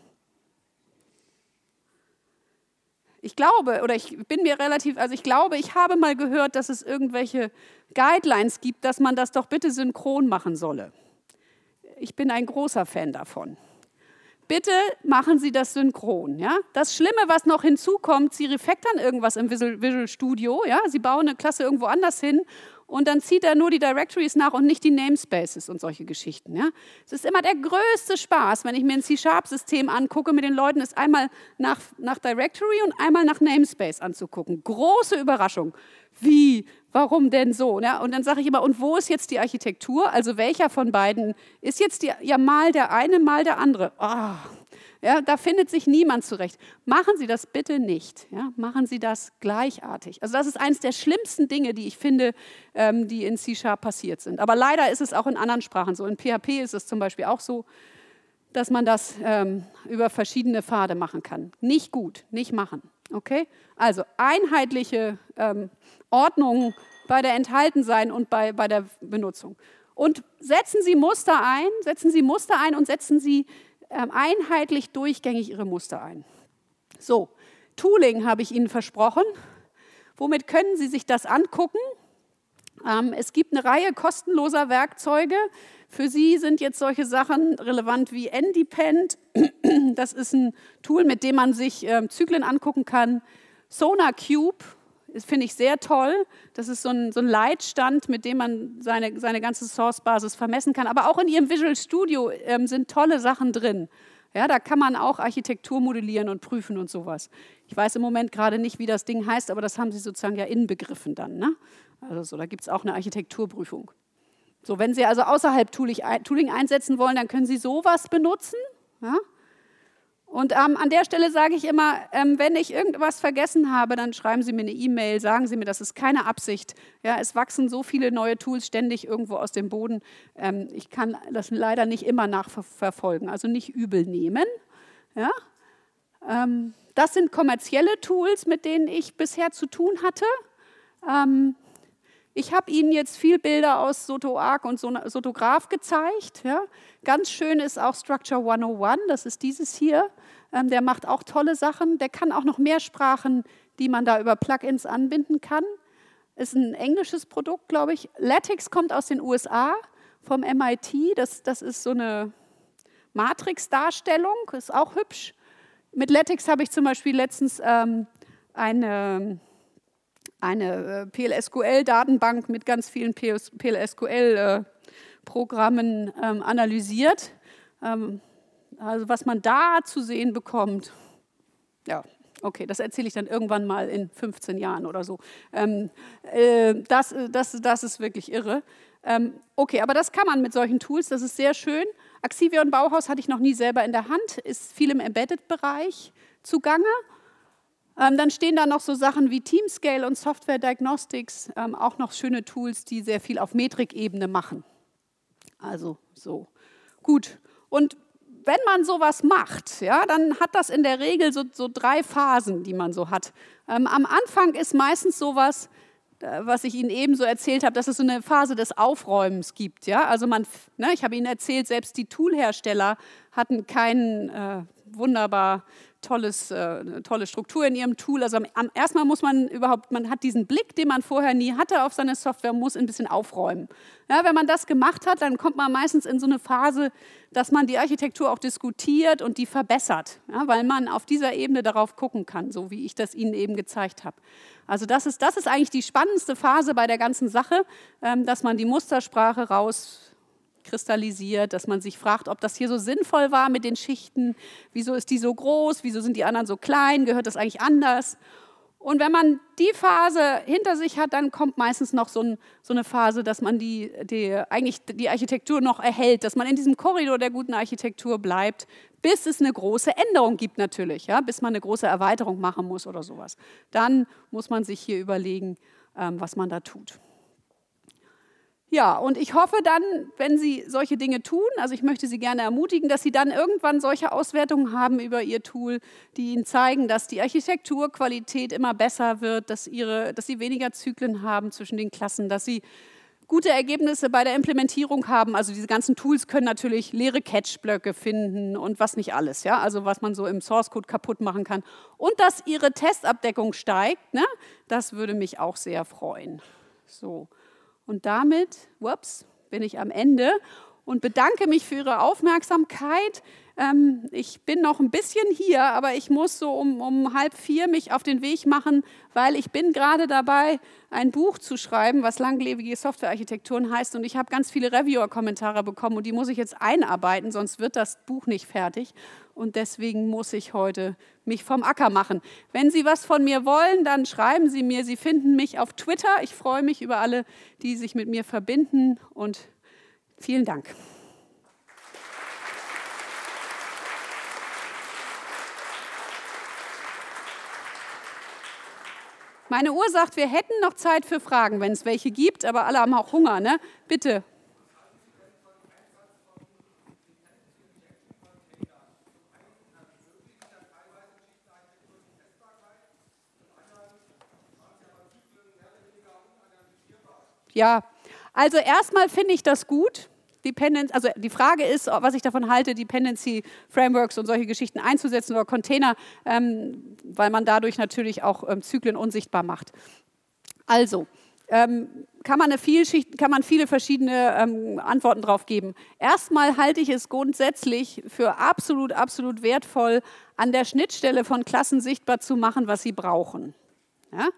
Ich glaube, oder ich bin mir relativ, also ich glaube, ich habe mal gehört, dass es irgendwelche Guidelines gibt, dass man das doch bitte synchron machen solle. Ich bin ein großer Fan davon. Bitte machen Sie das synchron. Ja? Das Schlimme, was noch hinzukommt, Sie refactoren irgendwas im Visual, Visual Studio, ja? Sie bauen eine Klasse irgendwo anders hin und dann zieht er nur die Directories nach und nicht die Namespaces und solche Geschichten. Ja? Es ist immer der größte Spaß, wenn ich mir ein C Sharp System angucke mit den Leuten, ist einmal nach, nach Directory und einmal nach Namespace anzugucken. Große Überraschung. Wie? Warum denn so? Ja, und dann sage ich immer, und wo ist jetzt die Architektur? Also welcher von beiden ist jetzt die, ja mal der eine, mal der andere? Oh, ja, da findet sich niemand zurecht. Machen Sie das bitte nicht. Ja? Machen Sie das gleichartig. Also das ist eines der schlimmsten Dinge, die ich finde, ähm, die in C Sharp passiert sind. Aber leider ist es auch in anderen Sprachen so. In P H P ist es zum Beispiel auch so, dass man das ähm, über verschiedene Pfade machen kann. Nicht gut, nicht machen. Okay? Also einheitliche ähm, Ordnung bei der Enthaltensein und bei, bei der Benutzung. Und setzen Sie Muster ein, setzen Sie Muster ein und setzen Sie ähm, einheitlich durchgängig Ihre Muster ein. So, Tooling habe ich Ihnen versprochen. Womit können Sie sich das angucken? Ähm, es gibt eine Reihe kostenloser Werkzeuge. Für Sie sind jetzt solche Sachen relevant wie NDepend. Das ist ein Tool, mit dem man sich ähm, Zyklen angucken kann. SonarQube, das finde ich sehr toll. Das ist so ein, so ein Leitstand, mit dem man seine, seine ganze Source-Basis vermessen kann. Aber auch in Ihrem Visual Studio ähm, sind tolle Sachen drin. Ja, da kann man auch Architektur modellieren und prüfen und sowas. Ich weiß im Moment gerade nicht, wie das Ding heißt, aber das haben Sie sozusagen ja inbegriffen dann. Ne? Also so, da gibt es auch eine Architekturprüfung. So, wenn Sie also außerhalb Tooling einsetzen wollen, dann können Sie sowas benutzen. Ja? Und ähm, an der Stelle sage ich immer, ähm, wenn ich irgendwas vergessen habe, dann schreiben Sie mir eine E-Mail, sagen Sie mir, das ist keine Absicht. Ja, es wachsen so viele neue Tools ständig irgendwo aus dem Boden. Ähm, ich kann das leider nicht immer nachverfolgen, also nicht übel nehmen. Ja? Ähm, das sind kommerzielle Tools, mit denen ich bisher zu tun hatte. Ähm, Ich habe Ihnen jetzt viel Bilder aus SotoArc und Sotograph gezeigt. Ja. Ganz schön ist auch Structure hunderteins, das ist dieses hier. Ähm, der macht auch tolle Sachen. Der kann auch noch mehr Sprachen, die man da über Plugins anbinden kann. Ist ein englisches Produkt, glaube ich. LaTeX kommt aus den U S A, vom M I T. Das, das ist so eine Matrix-Darstellung, ist auch hübsch. Mit LaTeX habe ich zum Beispiel letztens ähm, eine... eine P L S Q L-Datenbank mit ganz vielen P L S Q L-Programmen ähm, analysiert. Ähm, also was man da zu sehen bekommt, ja, okay, das erzähle ich dann irgendwann mal in fünfzehn Jahren oder so. Ähm, äh, das, das, das ist wirklich irre. Ähm, okay, aber das kann man mit solchen Tools, das ist sehr schön. Axivion Bauhaus hatte ich noch nie selber in der Hand, ist viel im Embedded-Bereich zugange. Ähm, dann stehen da noch so Sachen wie Teamscale und Software Diagnostics, ähm, auch noch schöne Tools, die sehr viel auf Metrikebene machen. Also so, gut. Und wenn man sowas macht, ja, dann hat das in der Regel so, so drei Phasen, die man so hat. Ähm, am Anfang ist meistens sowas, äh, was ich Ihnen eben so erzählt habe, dass es so eine Phase des Aufräumens gibt. Ja? Also man, ne, ich habe Ihnen erzählt, selbst die Toolhersteller hatten keinen äh, wunderbar tolles, äh, eine tolle Struktur in ihrem Tool. Also am, am, erstmal muss man überhaupt, man hat diesen Blick, den man vorher nie hatte auf seine Software, muss ein bisschen aufräumen. Ja, wenn man das gemacht hat, dann kommt man meistens in so eine Phase, dass man die Architektur auch diskutiert und die verbessert, ja, weil man auf dieser Ebene darauf gucken kann, so wie ich das Ihnen eben gezeigt habe. Also das ist, das ist eigentlich die spannendste Phase bei der ganzen Sache, ähm, dass man die Mustersprache raus kristallisiert, dass man sich fragt, ob das hier so sinnvoll war mit den Schichten, wieso ist die so groß, wieso sind die anderen so klein, gehört das eigentlich anders? Und wenn man die Phase hinter sich hat, dann kommt meistens noch so, ein, so eine Phase, dass man die, die, eigentlich die Architektur noch erhält, dass man in diesem Korridor der guten Architektur bleibt, bis es eine große Änderung gibt natürlich, ja, bis man eine große Erweiterung machen muss oder sowas. Dann muss man sich hier überlegen, ähm, was man da tut. Ja, und ich hoffe dann, wenn Sie solche Dinge tun, also ich möchte Sie gerne ermutigen, dass Sie dann irgendwann solche Auswertungen haben über Ihr Tool, die Ihnen zeigen, dass die Architekturqualität immer besser wird, dass, ihre, dass Sie weniger Zyklen haben zwischen den Klassen, dass Sie gute Ergebnisse bei der Implementierung haben. Also diese ganzen Tools können natürlich leere Catch-Blöcke finden und was nicht alles, ja, also was man so im Source-Code kaputt machen kann. Und dass Ihre Testabdeckung steigt, ne? Das würde mich auch sehr freuen. So. Und damit, whoops, bin ich am Ende und bedanke mich für Ihre Aufmerksamkeit. Ähm, ich bin noch ein bisschen hier, aber ich muss so um, um halb vier mich auf den Weg machen, weil ich bin gerade dabei, ein Buch zu schreiben, was langlebige Softwarearchitekturen heißt. Und ich habe ganz viele Reviewer-Kommentare bekommen und die muss ich jetzt einarbeiten, sonst wird das Buch nicht fertig. Und deswegen muss ich heute mich vom Acker machen. Wenn Sie was von mir wollen, dann schreiben Sie mir. Sie finden mich auf Twitter. Ich freue mich über alle, die sich mit mir verbinden. Und vielen Dank. Meine Uhr sagt, wir hätten noch Zeit für Fragen, wenn es welche gibt, aber alle haben auch Hunger, ne? Bitte. Ja, also erstmal finde ich das gut. Dependency, also die Frage ist, was ich davon halte, Dependency Frameworks und solche Geschichten einzusetzen oder Container, ähm, weil man dadurch natürlich auch ähm, Zyklen unsichtbar macht. Also, ähm, kann, man eine Vielschicht, kann man viele verschiedene ähm, Antworten drauf geben. Erstmal halte ich es grundsätzlich für absolut, absolut wertvoll, an der Schnittstelle von Klassen sichtbar zu machen, was sie brauchen. Ja?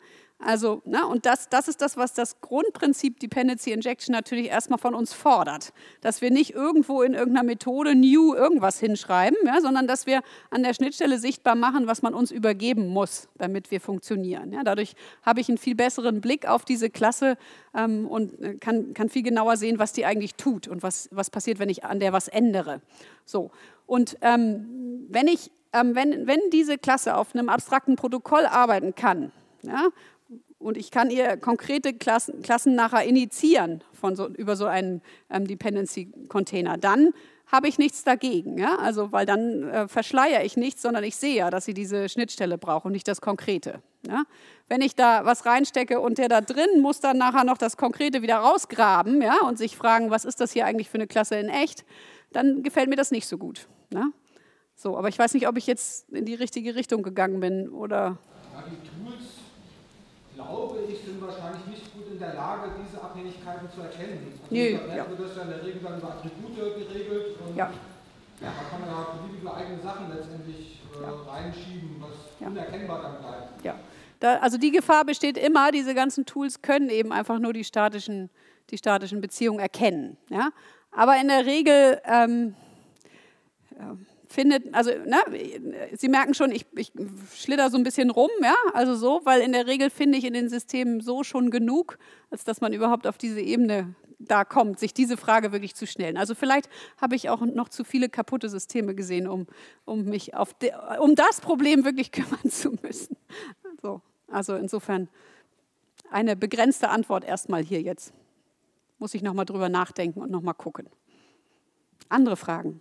Also, ne, und das, das ist das, was das Grundprinzip Dependency Injection natürlich erstmal von uns fordert. Dass wir nicht irgendwo in irgendeiner Methode new irgendwas hinschreiben, ja, sondern dass wir an der Schnittstelle sichtbar machen, was man uns übergeben muss, damit wir funktionieren. Ja, dadurch habe ich einen viel besseren Blick auf diese Klasse ähm, und kann, kann viel genauer sehen, was die eigentlich tut und was, was passiert, wenn ich an der was ändere. So. Und ähm, wenn, ich, ähm, wenn, wenn diese Klasse auf einem abstrakten Protokoll arbeiten kann, ja, und ich kann ihr konkrete Klassen, Klassen nachher initiieren von so, über so einen ähm, Dependency-Container. Dann habe ich nichts dagegen, ja? Also, weil dann äh, verschleiere ich nichts, sondern ich sehe ja, dass sie diese Schnittstelle braucht und nicht das Konkrete. Ja? Wenn ich da was reinstecke und der da drin muss dann nachher noch das Konkrete wieder rausgraben, ja? Und sich fragen, was ist das hier eigentlich für eine Klasse in echt, dann gefällt mir das nicht so gut. Ja? So, aber ich weiß nicht, ob ich jetzt in die richtige Richtung gegangen bin oder... Ja, die Tools, glaube ich, sind wahrscheinlich nicht gut in der Lage, diese Abhängigkeiten zu erkennen. Also Nö, über ja. wird das ja in der Regel dann über Attribute geregelt und Ja. ja, da kann man ja beliebige eigene Sachen letztendlich äh, Ja. reinschieben, was Ja. unerkennbar dann bleibt. Ja. Da, also die Gefahr besteht immer, diese ganzen Tools können eben einfach nur die statischen, die statischen Beziehungen erkennen. Ja? Aber in der Regel ähm, ja, findet, also ne, Sie merken schon, ich, ich schlitter so ein bisschen rum, ja, also so, weil in der Regel finde ich in den Systemen so schon genug, als dass man überhaupt auf diese Ebene da kommt, sich diese Frage wirklich zu stellen. Also vielleicht habe ich auch noch zu viele kaputte Systeme gesehen, um, um mich auf de, um das Problem wirklich kümmern zu müssen. So, also insofern eine begrenzte Antwort erstmal hier jetzt. Muss ich nochmal drüber nachdenken und nochmal gucken. Andere Fragen?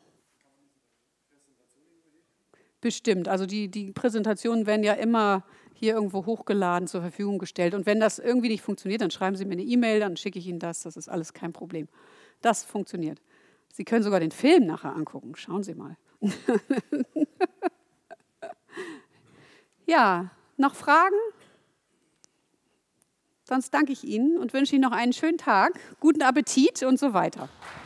Bestimmt. Also die, die Präsentationen werden ja immer hier irgendwo hochgeladen, zur Verfügung gestellt. Und wenn das irgendwie nicht funktioniert, dann schreiben Sie mir eine E-Mail, dann schicke ich Ihnen das. Das ist alles kein Problem. Das funktioniert. Sie können sogar den Film nachher angucken. Schauen Sie mal. Ja, noch Fragen? Sonst danke ich Ihnen und wünsche Ihnen noch einen schönen Tag, guten Appetit und so weiter.